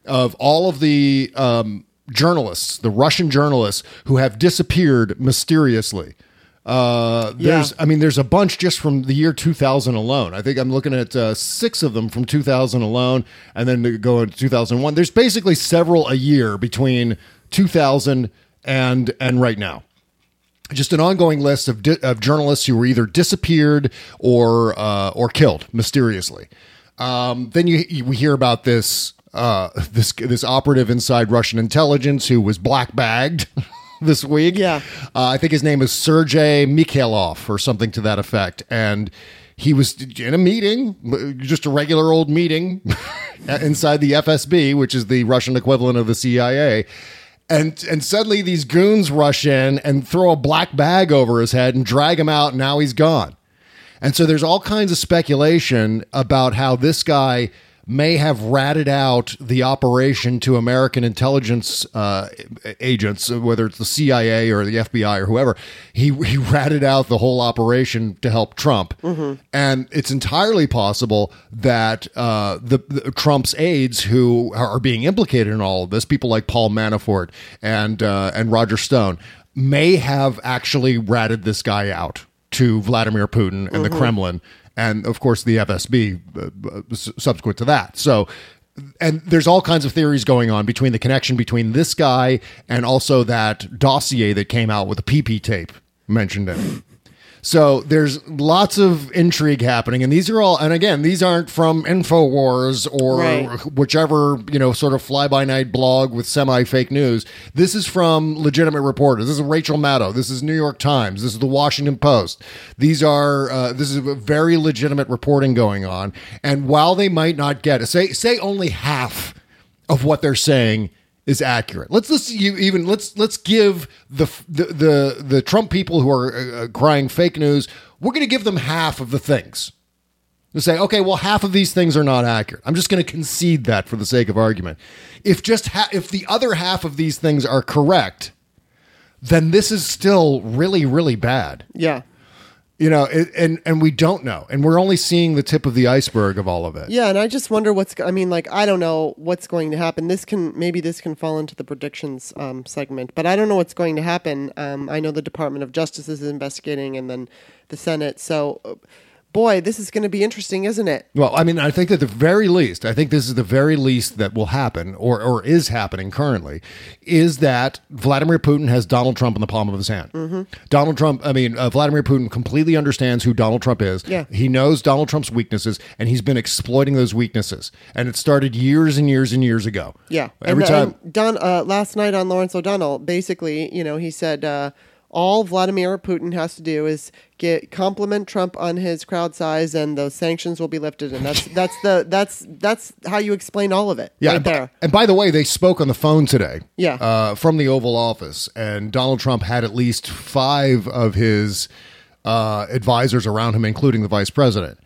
of all of the um, journalists, the Russian journalists who have disappeared mysteriously. Uh, there's, Yeah. I mean, there's a bunch just from the year two thousand alone. I think I'm looking at uh, six of them from two thousand alone, and then to go into two thousand one. There's basically several a year between two thousand and and right now. Just an ongoing list of di- of journalists who were either disappeared or uh, or killed mysteriously. Um, then you, you we hear about this uh, this this operative inside Russian intelligence who was black bagged. This week. Yeah. Uh, I think his name is Sergei Mikhailov or something to that effect. And he was in a meeting, just a regular old meeting inside the F S B, which is the Russian equivalent of the C I A. And and suddenly these goons rush in and throw a black bag over his head and drag him out. And now he's gone. And so there's all kinds of speculation about how this guy may have ratted out the operation to American intelligence uh, agents, whether it's the C I A or the F B I or whoever. He he ratted out the whole operation to help Trump, mm-hmm. and it's entirely possible that uh, the, the Trump's aides who are being implicated in all of this, people like Paul Manafort and uh, and Roger Stone, may have actually ratted this guy out to Vladimir Putin and mm-hmm. the Kremlin. And, of course, the F S B uh, subsequent to that. So, and there's all kinds of theories going on between the connection between this guy and also that dossier that came out with the P P tape mentioned in it. So there's lots of intrigue happening. And these are all, and again, these aren't from InfoWars or Right. whichever, you know, sort of fly-by-night blog with semi-fake news. This is from legitimate reporters. This is Rachel Maddow. This is New York Times. This is the Washington Post. These are, uh, this is a very legitimate reporting going on. And while they might not get it, say, say only half of what they're saying is accurate. Let's let's you even let's let's give the the the, the Trump people who are uh, crying fake news. We're going to give them half of the things. To say, okay, well, half of these things are not accurate. I'm just going to concede that for the sake of argument. If just ha- if the other half of these things are correct, then this is still really really bad. Yeah. You know, it, and and we don't know, and we're only seeing the tip of the iceberg of all of it. Yeah, and I just wonder what's. I mean, like, I don't know what's going to happen. This can maybe this can fall into the predictions um, segment, but I don't know what's going to happen. Um, I know the Department of Justice is investigating, and then the Senate. So, uh, boy, this is going to be interesting, isn't it? Well, I mean, I think at the very least, I think this is the very least that will happen, or or is happening currently, is that Vladimir Putin has Donald Trump in the palm of his hand. Mm-hmm. Donald Trump, I mean, uh, Vladimir Putin completely understands who Donald Trump is. Yeah. He knows Donald Trump's weaknesses, and he's been exploiting those weaknesses. And it started years and years and years ago. Yeah. Every and, time. And Don, uh, last night on Lawrence O'Donnell, basically, you know, he said uh, all Vladimir Putin has to do is get compliment Trump on his crowd size, and those sanctions will be lifted. And that's that's the that's that's how you explain all of it. Yeah, right and, by- there. and by the way, they spoke on the phone today. Yeah. uh, from the Oval Office, and Donald Trump had at least five of his uh, advisors around him, including the vice president,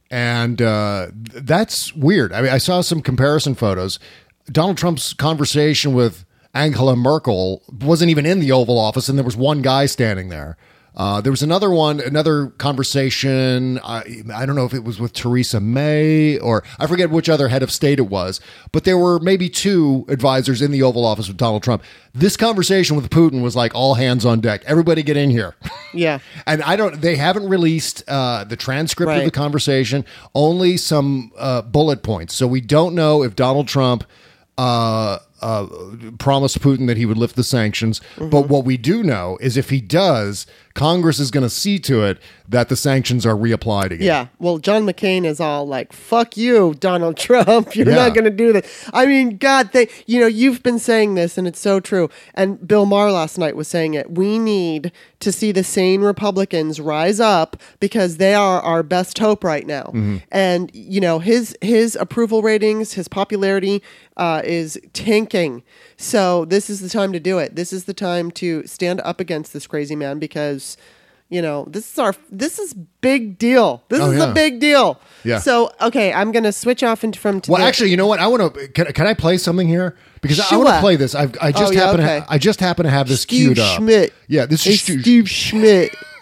and uh, th- that's weird. I mean, I saw some comparison photos. Donald Trump's conversation with Angela Merkel wasn't even in the Oval Office, and there was one guy standing there. Uh, there was another one, another conversation. I, I don't know if it was with Theresa May or I forget which other head of state it was, but there were maybe two advisors in the Oval Office with Donald Trump. This conversation with Putin was like all hands on deck. Everybody get in here. Yeah. And I don't, they haven't released uh, the transcript Right. of the conversation, only some uh, bullet points. So we don't know if Donald Trump uh, uh, promised Putin that he would lift the sanctions. Mm-hmm. But what we do know is if he does, Congress is going to see to it that the sanctions are reapplied again. Yeah. Well, John McCain is all like, fuck you, Donald Trump. You're Yeah. not going to do this. I mean, God, they, you know, you've been saying this and it's so true. And Bill Maher last night was saying it. We need to see the sane Republicans rise up because they are our best hope right now. Mm-hmm. And, you know, his, his approval ratings, his popularity uh, is tanking. So this is the time to do it. This is the time to stand up against this crazy man because, you know, this is our this is big deal. This Oh, is yeah. a big deal. Yeah. So okay, I'm gonna switch off into from today. Well, actually, you know what? I want to. Can, can I play something here? Because I want to Sure. play this. I've, I just Oh, yeah, happen. To okay. ha- I just happen to have this Steve queued up. Schmidt. Yeah, this Hey, is Stu- Steve Schmidt.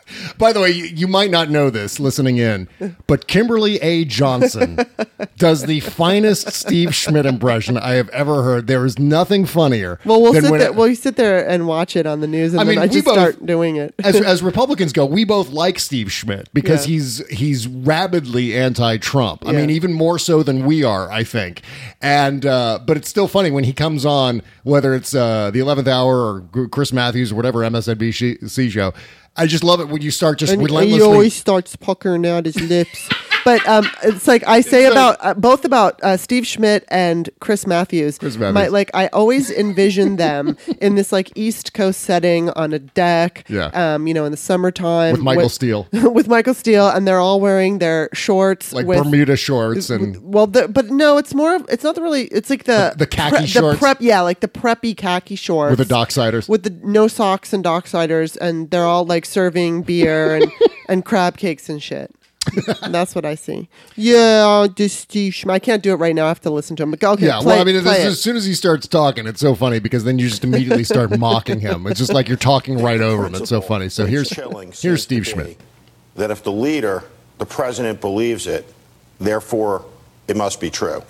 By the way, you, you might not know this listening in, but Kimberly A. Johnson does the finest Steve Schmidt impression I have ever heard. There is nothing funnier. Well, we'll than sit when there. it- We'll sit there and watch it on the news, and I then mean, I we just both- start doing it. as, as Republicans go, we both like Steve Schmidt because Yeah. he's he's rabidly anti-Trump. I Yeah. mean, even more so than we are, I think. And uh, but it's still funny when he comes on, whether it's uh, the eleventh Hour or Chris Matthews or whatever M S N B C show. I just love it when you start just And relentlessly. he always starts puckering out his lips. But um, it's like I say It's about uh, both about uh, Steve Schmidt and Chris Matthews. Chris Matthews. My, like I always envision them in this like East Coast setting on a deck. Yeah. Um, you know, in the summertime With Michael Steele. with Michael Steele, and they're all wearing their shorts, like with, Bermuda shorts and with- well, the, but no, it's more. of It's not the really. It's like the The- the khaki pre- shorts? The prep, yeah, like the preppy khaki shorts with the docksiders. with the no socks and docksiders, and they're all like serving beer and, and crab cakes and shit. And that's what I see. Yeah, this Steve Schmidt. I can't do it right now. I have to listen to him. But okay, Yeah, play, well, I mean, play as, it. as soon as he starts talking, it's so funny because then you just immediately start mocking him. It's just like you're talking right over him. It's so funny. So here's Chilling seems here's to Steve be Schmidt. That if the leader, the president, believes it, therefore it must be true.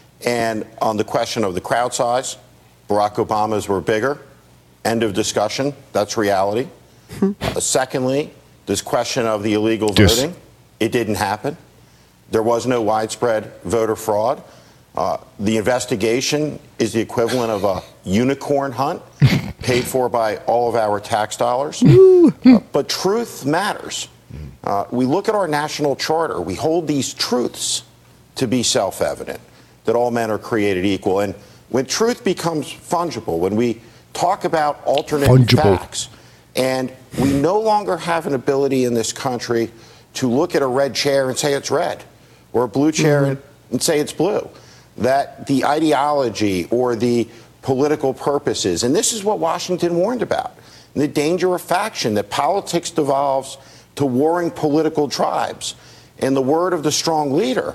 And on the question of the crowd size, Barack Obama's were bigger. End of discussion. That's reality. uh, secondly, this question of the illegal Yes. voting, it didn't happen. There was no widespread voter fraud. Uh, the investigation is the equivalent of a unicorn hunt paid for by all of our tax dollars. Uh, but truth matters. Uh, we look at our national charter. We hold these truths to be self-evident, that all men are created equal. And when truth becomes fungible, when we talk about alternate Fungible. facts, and we no longer have an ability in this country to look at a red chair and say it's red, or a blue chair and, and say it's blue. That the ideology or the political purposes, and this is what Washington warned about, the danger of faction, that politics devolves to warring political tribes. And the word of the strong leader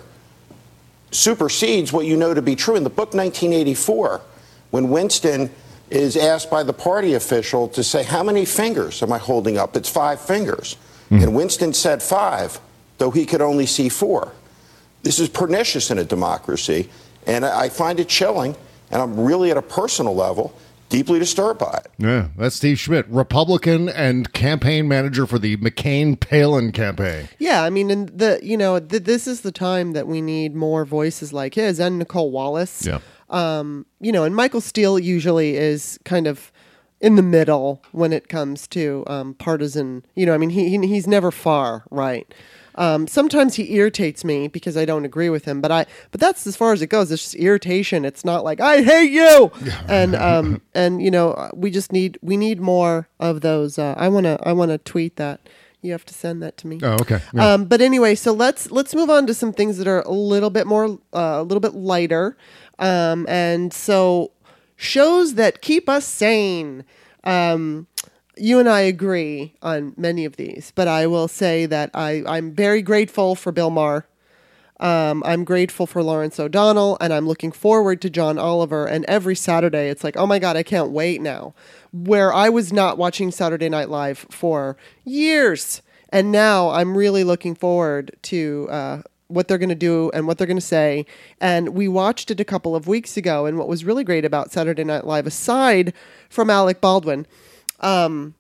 supersedes what you know to be true. In the book nineteen eighty-four, when Winston is asked by the party official to say, how many fingers am I holding up? It's five fingers. And Winston said five, though he could only see four. This is pernicious in a democracy, and I I find it chilling, and I'm really at a personal level deeply disturbed by it. Yeah, that's Steve Schmidt, Republican and campaign manager for the McCain-Palin campaign. Yeah, I mean, and the you know th- this is the time that we need more voices like his and Nicole Wallace. Yeah. Um, you know, and Michael Steele usually is kind of in the middle when it comes to um, partisan. You know, I mean, he, he he's never far right. Um, sometimes he irritates me because I don't agree with him, but I but that's as far as it goes. It's just irritation. It's not like I hate you. And um and you know we just need we need more of those. Uh, I wanna I wanna tweet that. You have to send that to me. Oh, okay. Yeah. Um, but anyway, so let's let's move on to some things that are a little bit more uh, a little bit lighter, um, and so shows that keep us sane. Um, you and I agree on many of these, but I will say that I I'm very grateful for Bill Maher. Um, I'm grateful for Lawrence O'Donnell, and I'm looking forward to John Oliver. And every Saturday, it's like, oh my God, I can't wait now. Where I was not watching Saturday Night Live for years, and now I'm really looking forward to uh, what they're going to do and what they're going to say. And we watched it a couple of weeks ago, and what was really great about Saturday Night Live, aside from Alec Baldwin, um,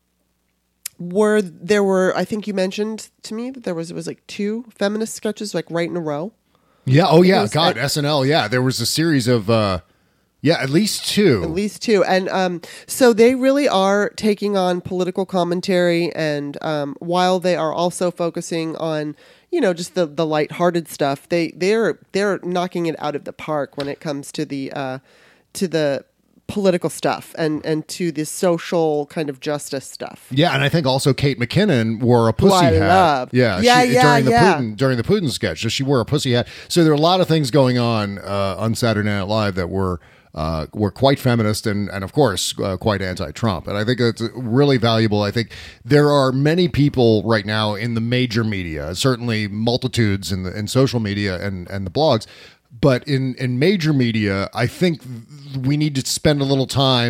were there were I think you mentioned to me that there was it was like two feminist sketches like right in a row. Yeah. Oh, yeah. was God, like- S N L. Yeah, there was a series of, uh, yeah, at least two. At least two. And um, so they really are taking on political commentary, and um, while they are also focusing on, you know, just the, the lighthearted stuff, they they're they're knocking it out of the park when it comes to the uh, to the political stuff and, and to the social kind of justice stuff. Yeah, and I think also Kate McKinnon wore a Who pussy I hat. love. Yeah, Yeah, she, yeah, during the yeah. Putin during the Putin sketch, so she wore a pussy hat. So there are a lot of things going on uh, on Saturday Night Live that were uh, were quite feminist and and of course uh, quite anti-Trump. And I think it's really valuable. I think there are many people right now in the major media, certainly multitudes in the in social media and and the blogs. But in, in major media, I think we need to spend a little time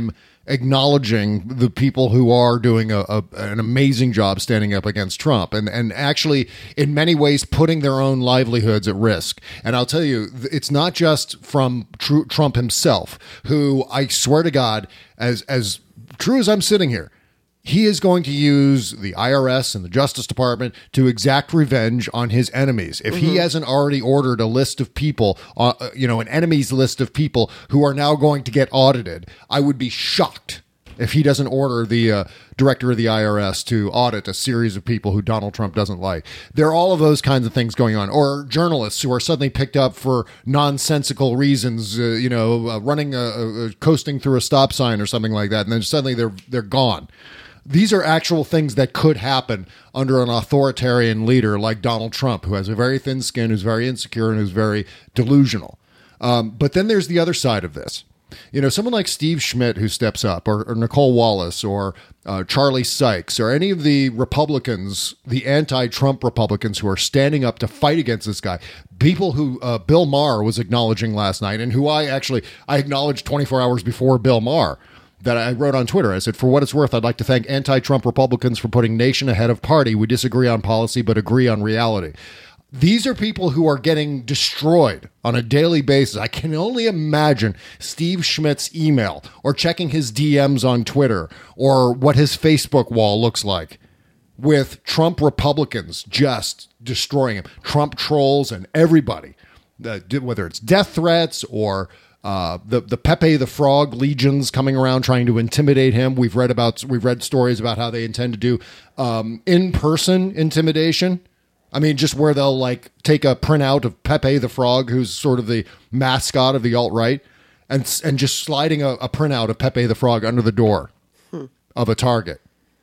acknowledging the people who are doing a, a an amazing job standing up against Trump and, and actually in many ways putting their own livelihoods at risk. And I'll tell you, it's not just from Tr- Trump himself, who I swear to God, as as true as I'm sitting here, he is going to use the I R S and the Justice Department to exact revenge on his enemies. If mm-hmm. he hasn't already ordered a list of people, uh, you know, an enemies list of people who are now going to get audited, I would be shocked if he doesn't order the uh, director of the I R S to audit a series of people who Donald Trump doesn't like. There are all of those kinds of things going on. Or journalists who are suddenly picked up for nonsensical reasons, uh, you know, uh, running, a, a, coasting through a stop sign or something like that, and then suddenly they're they're gone. These are actual things that could happen under an authoritarian leader like Donald Trump, who has a very thin skin, who's very insecure, and who's very delusional. Um, but then there's the other side of this. You know, someone like Steve Schmidt who steps up, or, or Nicole Wallace, or uh, Charlie Sykes, or any of the Republicans, the anti-Trump Republicans who are standing up to fight against this guy. People who uh, Bill Maher was acknowledging last night, and who I actually, I acknowledged twenty-four hours before Bill Maher. That I wrote on Twitter. I said, for what it's worth, I'd like to thank anti-Trump Republicans for putting nation ahead of party. We disagree on policy, but agree on reality. These are people who are getting destroyed on a daily basis. I can only imagine Steve Schmidt's email or checking his D Ms on Twitter or what his Facebook wall looks like with Trump Republicans just destroying him. Trump trolls and everybody, uh, whether it's death threats or Uh, the the Pepe the Frog legions coming around trying to intimidate him. We've read about we've read stories about how they intend to do um, in-person intimidation. I mean, just where they'll like take a printout of Pepe the Frog, who's sort of the mascot of the alt-right, and and just sliding a, a printout of Pepe the Frog under the door hmm. of a Target.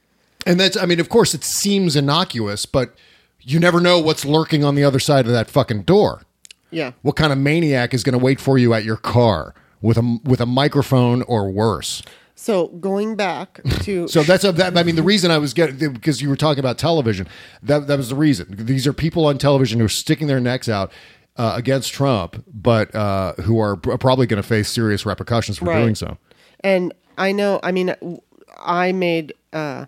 And that's, I mean, of course, it seems innocuous, but you never know what's lurking on the other side of that fucking door. Yeah. What kind of maniac is going to wait for you at your car with a with a microphone or worse? So going back to so that's a, that, I mean the reason I was getting, because you were talking about television, that that was the reason. These are people on television who are sticking their necks out uh, against Trump, but uh, who are probably going to face serious repercussions for right. doing so. And I know, I mean, I made uh,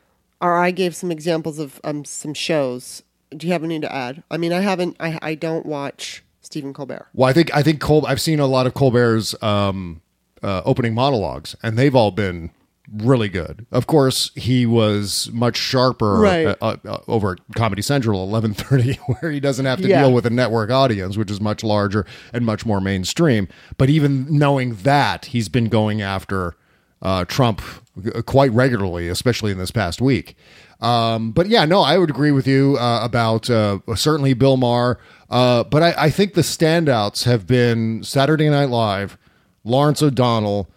or I gave some examples of um, some shows. Do you have anything to add? I mean, I haven't. I I don't watch Stephen Colbert. Well, I think I think Col- I've seen a lot of Colbert's um, uh, opening monologues, and they've all been really good. Of course, he was much sharper right. uh, uh, over at Comedy Central eleven thirty, where he doesn't have to yeah. deal with a network audience, which is much larger and much more mainstream. But even knowing that, he's been going after uh, Trump quite regularly, especially in this past week. Um, but yeah, no, I would agree with you uh, about uh, certainly Bill Maher. Uh, but I, I think the standouts have been Saturday Night Live, Lawrence O'Donnell,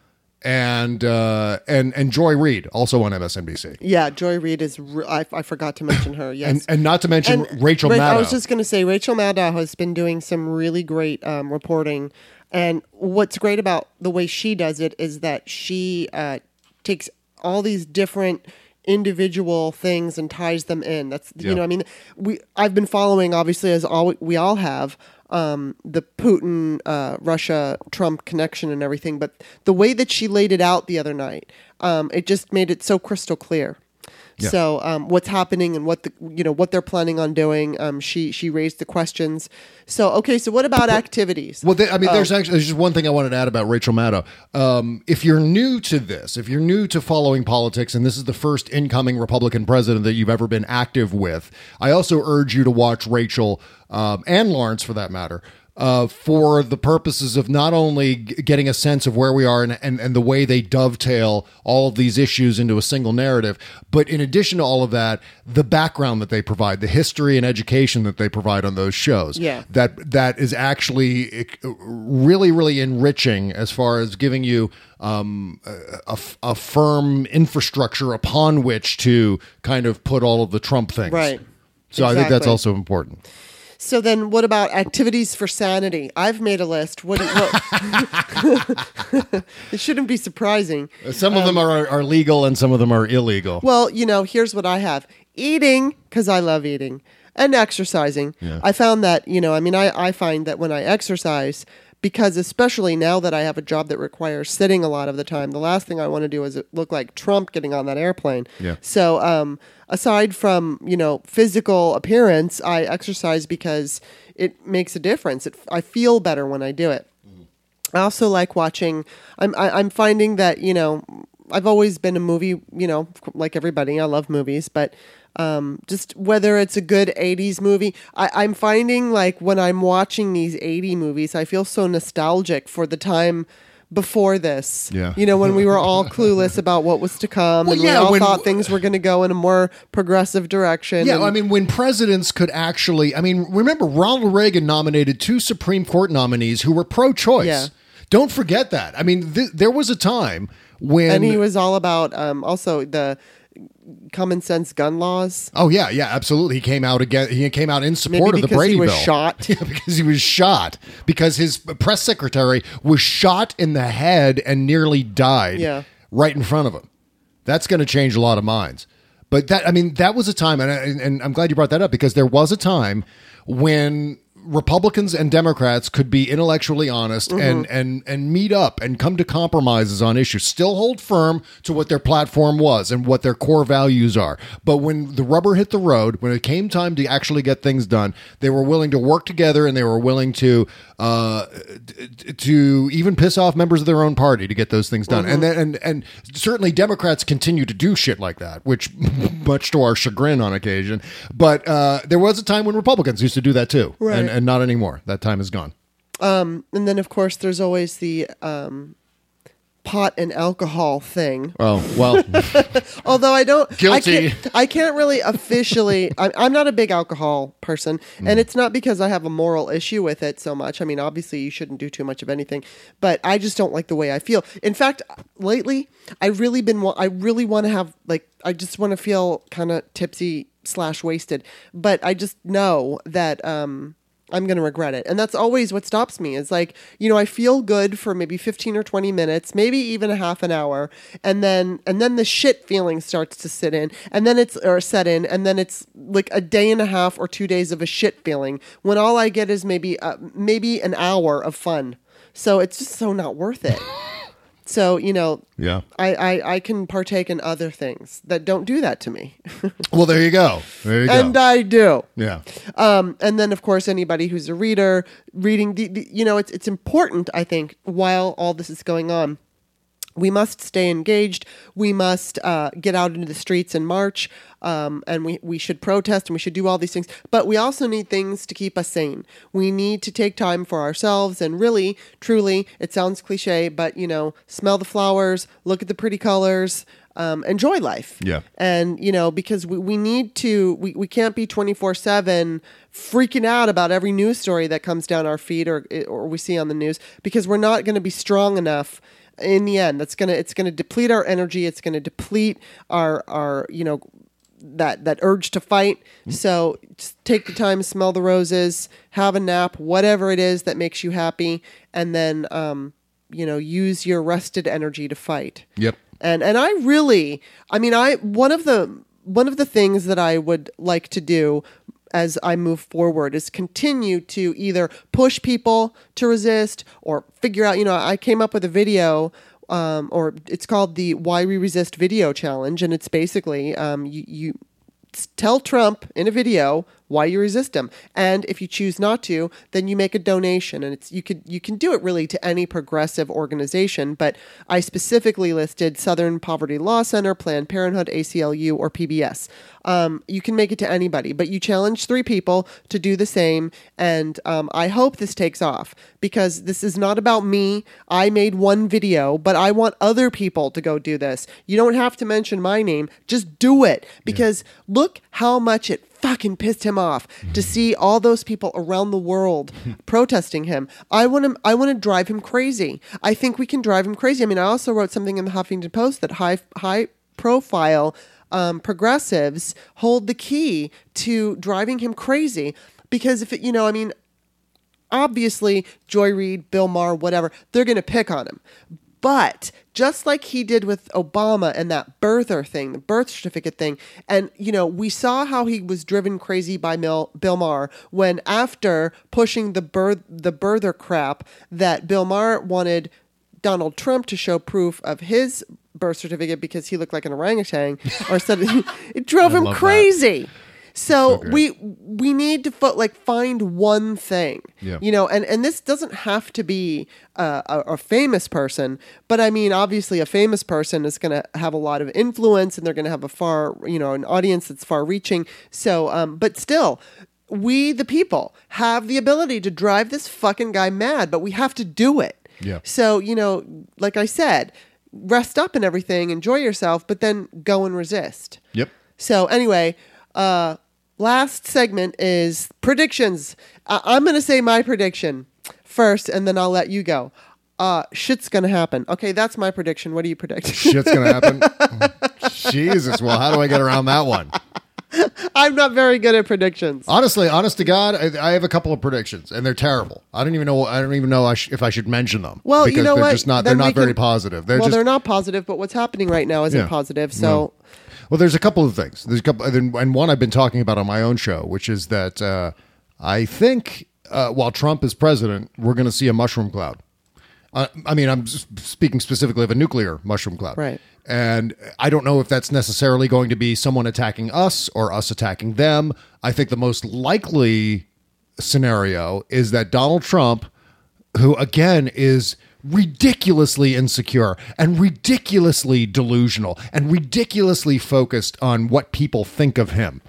and uh, and and Joy Reid, also on M S N B C. Yeah, Joy Reid is. Re- I, I forgot to mention her. Yes, and, and not to mention and Rachel Ra- Maddow. I was just going to say Rachel Maddow has been doing some really great um, reporting, and what's great about the way she does it is that she uh, takes all these different individual things and ties them in. That's you yeah. know, I mean, we I've been following, obviously, as all we all have, um, the Putin, uh, Russia, Trump connection and everything. But the way that she laid it out the other night, um, it just made it so crystal clear. Yeah. So um, what's happening and what the you know what they're planning on doing. Um, she she raised the questions. So okay, so what about activities? Well, they, I mean, oh. there's actually there's just one thing I wanted to add about Rachel Maddow. Um, if you're new to this, if you're new to following politics, and this is the first incoming Republican president that you've ever been active with, I also urge you to watch Rachel um, and Lawrence, for that matter. Uh, for the purposes of not only g- getting a sense of where we are and, and, and the way they dovetail all of these issues into a single narrative, but in addition to all of that, the background that they provide, the history and education that they provide on those shows, yeah. that that is actually really, really enriching as far as giving you um, a, a firm infrastructure upon which to kind of put all of the Trump things. Right. So exactly. I think that's also important. So then what about activities for sanity? I've made a list. What? what it shouldn't be surprising. Some of um, them are, are legal and some of them are illegal. Well, you know, here's what I have. Eating, because I love eating, and exercising. Yeah. I found that, you know, I mean, I, I find that when I exercise, because especially now that I have a job that requires sitting a lot of the time, the last thing I want to do is look like Trump getting on that airplane. Yeah. So um, aside from, you know, physical appearance, I exercise because it makes a difference. It, I feel better when I do it. Mm-hmm. I also like watching, I'm, I, I'm finding that, you know, I've always been a movie, you know, like everybody, I love movies, but Um, just whether it's a good eighties movie, I, I'm finding like when I'm watching these eighty movies, I feel so nostalgic for the time before this. Yeah. You know, when we were all clueless about what was to come, Well, and yeah, we all when- thought things were going to go in a more progressive direction. Yeah, and- I mean, when presidents could actually, I mean, remember Ronald Reagan nominated two Supreme Court nominees who were pro-choice. Yeah. Don't forget that. I mean, th- there was a time when, and he was all about um, also the common sense gun laws. oh yeah, yeah, absolutely. He came out again. He came out in support Maybe of the because Brady he was Bill. shot. Yeah, because he was shot. Because his press secretary was shot in the head and nearly died. Yeah. Right in front of him. That's going to change a lot of minds. But that, I mean, that was a time, and, I- and I'm glad you brought that up, because there was a time when Republicans and Democrats could be intellectually honest Mm-hmm. and and and meet up and come to compromises on issues, still hold firm to what their platform was and what their core values are. But when the rubber hit the road, when it came time to actually get things done, they were willing to work together, and they were willing to uh, t- to even piss off members of their own party to get those things done. Mm-hmm. And then and and certainly Democrats continue to do shit like that, which much to our chagrin on occasion. But uh, there was a time when Republicans used to do that too. Right. And, and not anymore. That time is gone. And then, of course, there's always the um, pot and alcohol thing. Oh, well, Although I don't, Guilty. I can't, I can't really officially. I'm, I'm not a big alcohol person, and it's not because I have a moral issue with it so much. I mean, obviously, you shouldn't do too much of anything, but I just don't like the way I feel. In fact, lately, I really been. wa- I really want to have like. I just want to feel kind of tipsy slash wasted, but I just know that. Um, I'm going to regret it. And that's always what stops me. It's like, you know, I feel good for maybe fifteen or twenty minutes, maybe even a half an hour. And then, and then the shit feeling starts to sit in and then it's, or set in. And then it's like a day and a half or two days of a shit feeling when all I get is maybe, uh, maybe an hour of fun. So it's just so not worth it. So, you know, yeah. I, I, I can partake in other things that don't do that to me. Well, there you go. There you go. And I do. yeah. Um, and then, of course, anybody who's a reader, reading, the, the, you know, it's it's important, I think, while all this is going on. We must stay engaged. We must uh, get out into the streets and march. Um, and we, we should protest and we should do all these things. But we also need things to keep us sane. We need to take time for ourselves and really, truly, it sounds cliche, but, you know, smell the flowers, look at the pretty colors, um, enjoy life. Yeah. And, you know, because we, we need to, we, we can't be twenty-four seven freaking out about every news story that comes down our feed or, or we see on the news, because we're not going to be strong enough in the end. That's gonna it's gonna deplete our energy. It's gonna deplete our our you know that that urge to fight. So just take the time, smell the roses, have a nap, whatever it is that makes you happy, and then um, you know use your rested energy to fight. Yep. And and I really, I mean, I one of the one of the things that I would like to do as I move forward is continue to either push people to resist or figure out, you know, I came up with a video, um, or it's called the Why We Resist Video Challenge. And it's basically, um, you, you tell Trump in a video why you resist him. And if you choose not to, then you make a donation. And it's you could you can do it really to any progressive organization. But I specifically listed Southern Poverty Law Center, Planned Parenthood, A C L U, or P B S. Um, you can make it to anybody, but you challenge three people to do the same. And um, I hope this takes off, because this is not about me. I made one video, but I want other people to go do this. You don't have to mention my name. Just do it, because look how much it fucking pissed him off to see all those people around the world protesting him. I want to I want to drive him crazy. I think we can drive him crazy. I mean, I also wrote something in the Huffington Post that high high profile um, progressives hold the key to driving him crazy, because if it, you know, I mean, obviously Joy Reid, Bill Maher, whatever, they're going to pick on him. But just like he did with Obama and that birther thing, the birth certificate thing, and, you know, we saw how he was driven crazy by Mil- Bill Maher when after pushing the birth, the birther crap that Bill Maher wanted Donald Trump to show proof of his birth certificate because he looked like an orangutan or something. It drove I him love crazy. So, So great. we we need to fo- like find one thing, Yeah. you know, and, and this doesn't have to be uh, a, a famous person, but I mean, obviously a famous person is going to have a lot of influence and they're going to have a far, you know, an audience that's far reaching. So, um, but still, we, the people, have the ability to drive this fucking guy mad, but we have to do it. Yeah. So, you know, like I said, rest up and everything, enjoy yourself, but then go and resist. Yep. So anyway, uh, last segment is predictions. Uh, I'm going to say my prediction first, and then I'll let you go. Uh, shit's going to happen. Okay, that's my prediction. What do you predict? Shit's gonna happen. Jesus. Well, how do I get around that one? I'm not very good at predictions. Honestly, honest to God, I, I have a couple of predictions, and they're terrible. I don't even know. I don't even know I sh- if I should mention them. Well, because you know they're what? just not. Then They're we not very can- positive. They're well, just they're not positive, but what's happening right now isn't Yeah. positive. So, Well, there's a couple of things. There's a couple, and one I've been talking about on my own show, which is that uh, I think uh, while Trump is president, we're going to see a mushroom cloud. Uh, I mean, I'm s- speaking specifically of a nuclear mushroom cloud, Right. And I don't know if that's necessarily going to be someone attacking us or us attacking them. I think the most likely scenario is that Donald Trump, who again is ridiculously insecure and ridiculously delusional and ridiculously focused on what people think of him.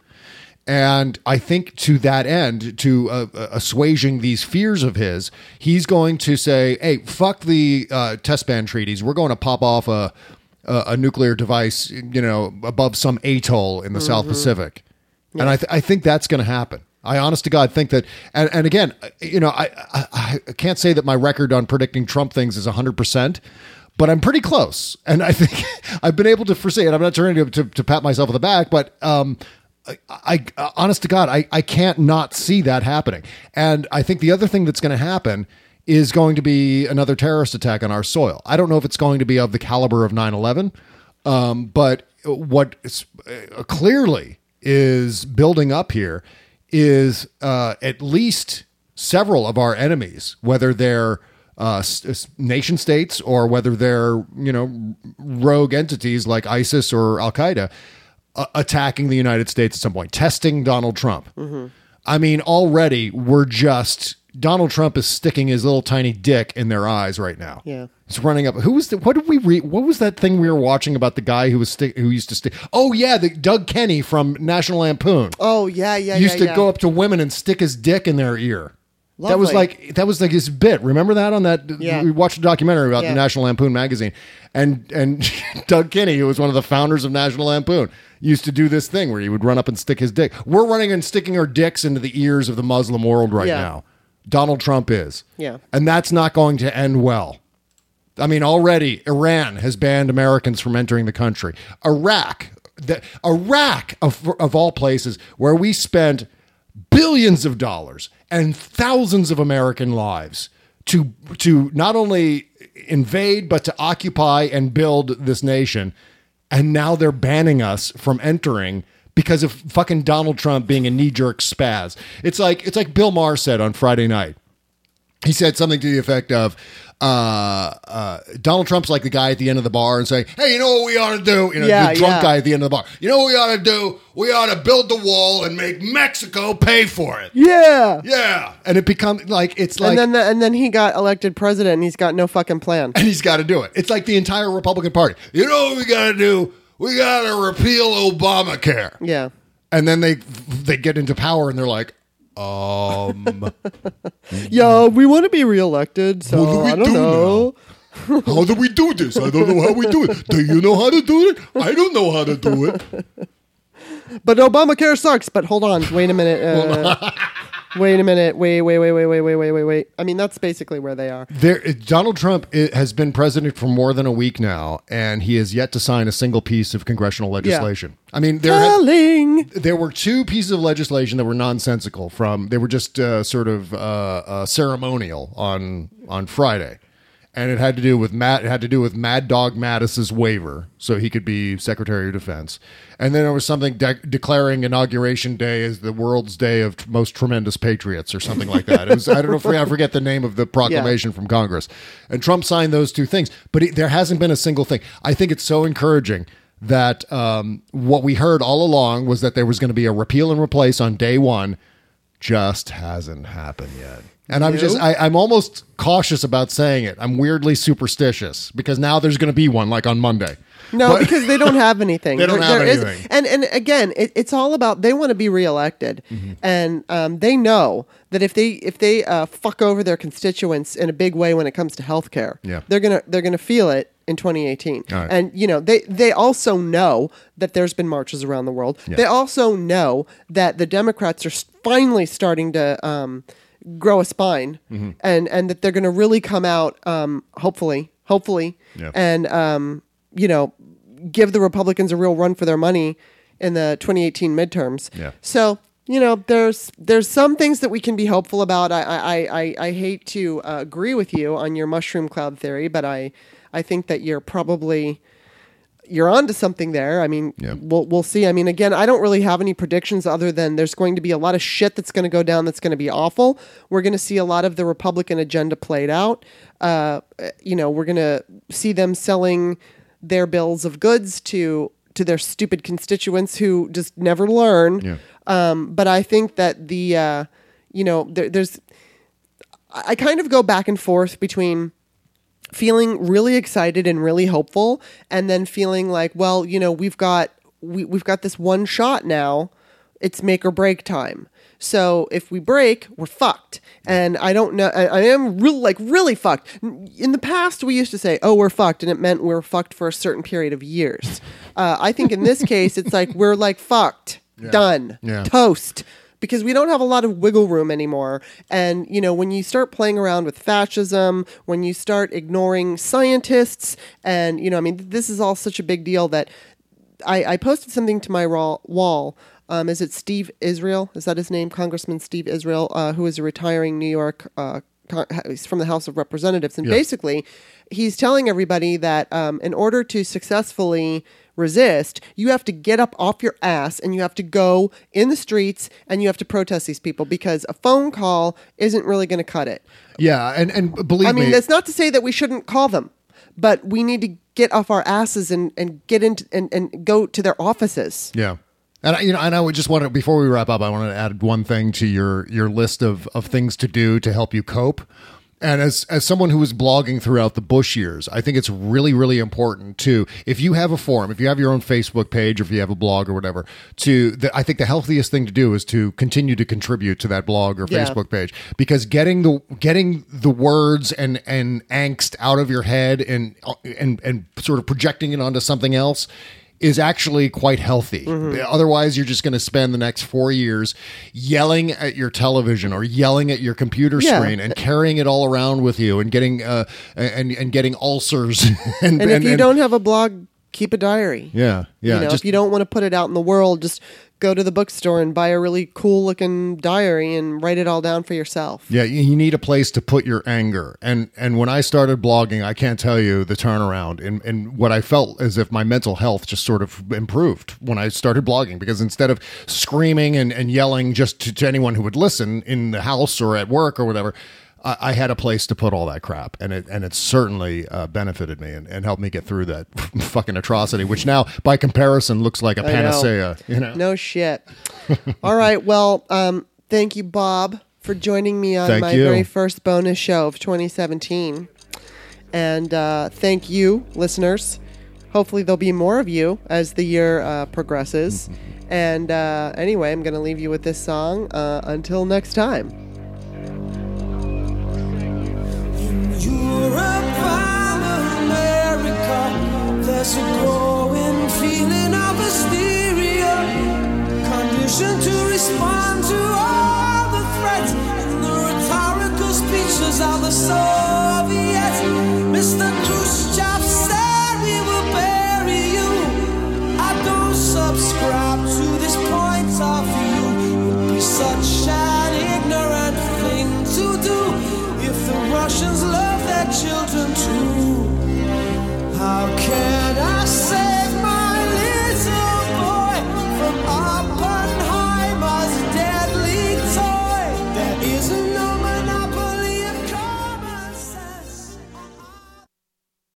And I think to that end, to uh, uh, assuaging these fears of his, he's going to say, hey, fuck the uh, test ban treaties. We're going to pop off a, a, a nuclear device, you know, above some atoll in the South Pacific. And I, th- I think that's going to happen. I honest to God think that, and, and again, you know, I, I I can't say that my record on predicting Trump things is one hundred percent, but I'm pretty close. And I think I've been able to foresee it. I'm not trying to, to, to pat myself on the back, but um, I, I honest to God, I, I can't not see that happening. And I think the other thing that's going to happen is going to be another terrorist attack on our soil. I don't know if it's going to be of the caliber of nine eleven, um, but what is, uh, clearly is building up here is uh, at least several of our enemies, whether they're uh, s- nation states or whether they're, you know, rogue entities like ISIS or Al Qaeda, uh, attacking the United States at some point, testing Donald Trump. Mm-hmm. I mean, already we're just Donald Trump is sticking his little tiny dick in their eyes right now. Yeah. He's running up. Who was the, what did we read? What was that thing we were watching about the guy who was stick, who used to stick? Oh yeah, the Doug Kenny from National Lampoon. oh yeah, yeah, used yeah, to yeah. go up to women and stick his dick in their ear. That was Lovely. like that was like his bit. Remember that on that? Yeah. We watched a documentary about Yeah. the National Lampoon magazine, and and Doug Kenny, who was one of the founders of National Lampoon, used to do this thing where he would run up and stick his dick. We're running and sticking our dicks into the ears of the Muslim world right Yeah. now. Donald Trump is. Yeah. And that's not going to end well. I mean, already Iran has banned Americans from entering the country. Iraq, the, Iraq of, of all places, where we spent billions of dollars and thousands of American lives to to not only invade but to occupy and build this nation, and now they're banning us from entering because of fucking Donald Trump being a knee-jerk spaz. It's like it's like Bill Maher said on Friday night. He said something to the effect of, uh, uh, Donald Trump's like the guy at the end of the bar and saying, hey, you know what we ought to do? You know, Yeah, the drunk yeah. guy at the end of the bar. You know what we ought to do? We ought to build the wall and make Mexico pay for it. Yeah. Yeah. And it becomes like, it's like, and then the, and then he got elected president and he's got no fucking plan. and he's got to do it. It's like the entire Republican Party. You know what we got to do? We got to repeal Obamacare. Yeah. And then they they get into power and they're like, um, Yeah, we want to be reelected, so What do we I don't do know. how do we do this? I don't know how we do it. Do you know how to do it? I don't know how to do it. But Obamacare sucks. But hold on, wait a minute. Uh, wait a minute. Wait, wait, wait, wait, wait, wait, wait, wait, wait. I mean, that's basically where they are. There, Donald Trump i- has been president for more than a week now, and he has yet to sign a single piece of congressional legislation. I mean, there had, Telling. there were two pieces of legislation that were nonsensical. From they were just uh, sort of uh, uh, ceremonial on on Friday, and it had to do with Matt. It had to do with Mad Dog Mattis's waiver, so he could be Secretary of Defense. And then there was something de- declaring Inauguration Day as the world's day of t- most tremendous patriots, or something like that. It was I don't know if I forget the name of the proclamation yeah. from Congress. And Trump signed those two things, but it, there hasn't been a single thing. I think it's so encouraging that um, what we heard all along was that there was going to be a repeal and replace on day one. Just hasn't happened yet. And I'm just, I, I'm almost cautious about saying it. I'm weirdly superstitious because now there's going to be one like on Monday. No, but, because they don't have anything. They don't there, have there anything. Is, and, and again, it, it's all about, they want to be reelected. Mm-hmm. And um, they know that if they if they uh, fuck over their constituents in a big way when it comes to healthcare, yeah. they're going to they're gonna feel it in twenty eighteen. Right. And, you know, they, they also know that there's been marches around the world. Yeah. They also know that the Democrats are finally starting to um, grow a spine mm-hmm. and, and that they're going to really come out, um, hopefully, hopefully, yeah. and, um, you know, give the Republicans a real run for their money in the twenty eighteen midterms. Yeah. So, you know, there's there's some things that we can be hopeful about. I I, I, I hate to uh, agree with you on your mushroom cloud theory, but I, I think that you're probably you're onto something there. I mean, yeah. we'll we'll see. I mean, again, I don't really have any predictions other than there's going to be a lot of shit that's going to go down that's going to be awful. We're going to see a lot of the Republican agenda played out. Uh, you know, we're going to see them selling their bills of goods to to their stupid constituents who just never learn. Yeah. Um, but I think that the uh, you know there, there's I kind of go back and forth between feeling really excited and really hopeful, and then feeling like, well, you know, we've got we, we've got this one shot now. It's make or break time. So if we break, we're fucked. And I don't know. I, I am really like really fucked. In the past, we used to say, "Oh, we're fucked," and it meant we were fucked for a certain period of years. Uh, I think in this case, it's like we're like fucked, yeah. done, yeah. toast. Because we don't have a lot of wiggle room anymore. And, you know, when you start playing around with fascism, when you start ignoring scientists, and, you know, I mean, this is all such a big deal that I, I posted something to my raw wall. Um, is it Steve Israel? Is that his name? Congressman Steve Israel, uh, who is a retiring New York, uh, con- he's from the House of Representatives. And yeah. basically, he's telling everybody that um, in order to successfully resist, you have to get up off your ass and you have to go in the streets and you have to protest these people, because a phone call isn't really going to cut it. Yeah, and, and believe me... I mean, me, that's not to say that we shouldn't call them, but we need to get off our asses and, and get into and, and go to their offices. Yeah. And I, you know, and I would just want to, before we wrap up, I want to add one thing to your your list of, of things to do to help you cope. And as as someone who was blogging throughout the Bush years, I think it's really, really important to, if you have a forum, if you have your own Facebook page, or if you have a blog or whatever, to the, I think the healthiest thing to do is to continue to contribute to that blog or Yeah. Facebook page, because getting the getting the words and and angst out of your head and and and sort of projecting it onto something else is actually quite healthy. Mm-hmm. Otherwise, you're just going to spend the next four years yelling at your television or yelling at your computer Yeah. screen and carrying it all around with you and getting uh, and and getting ulcers. and, And if and, you and, don't have a blog, keep a diary. yeah, yeah, You know, just if you don't want to put it out in the world, just go to the bookstore and buy a really cool looking diary and write it all down for yourself. yeah, you you need a place to put your anger. And and when I started blogging, I can't tell you the turnaround in, in what I felt as if my mental health just sort of improved when I started blogging, because instead of screaming and, and yelling just to, to anyone who would listen in the house or at work or whatever, I, I had a place to put all that crap. And it and it certainly uh, benefited me and, and helped me get through that fucking atrocity, which now, by comparison, looks like a I know. panacea. You know? No shit. All right. Well, um, thank you, Bob, for joining me on Thank my you. very first bonus show of twenty seventeen. And uh, thank you, listeners. Hopefully there'll be more of you as the year uh, progresses. And uh, anyway, I'm going to leave you with this song. Uh, until next time. Europe and America, there's a growing feeling of hysteria, conditioned to respond to all the threats and the rhetorical speeches of the Soviets. Mister Khrushchev said we will bury you. I don't subscribe to this point of view. It would be such an ignorant thing to do if the Russians love their children to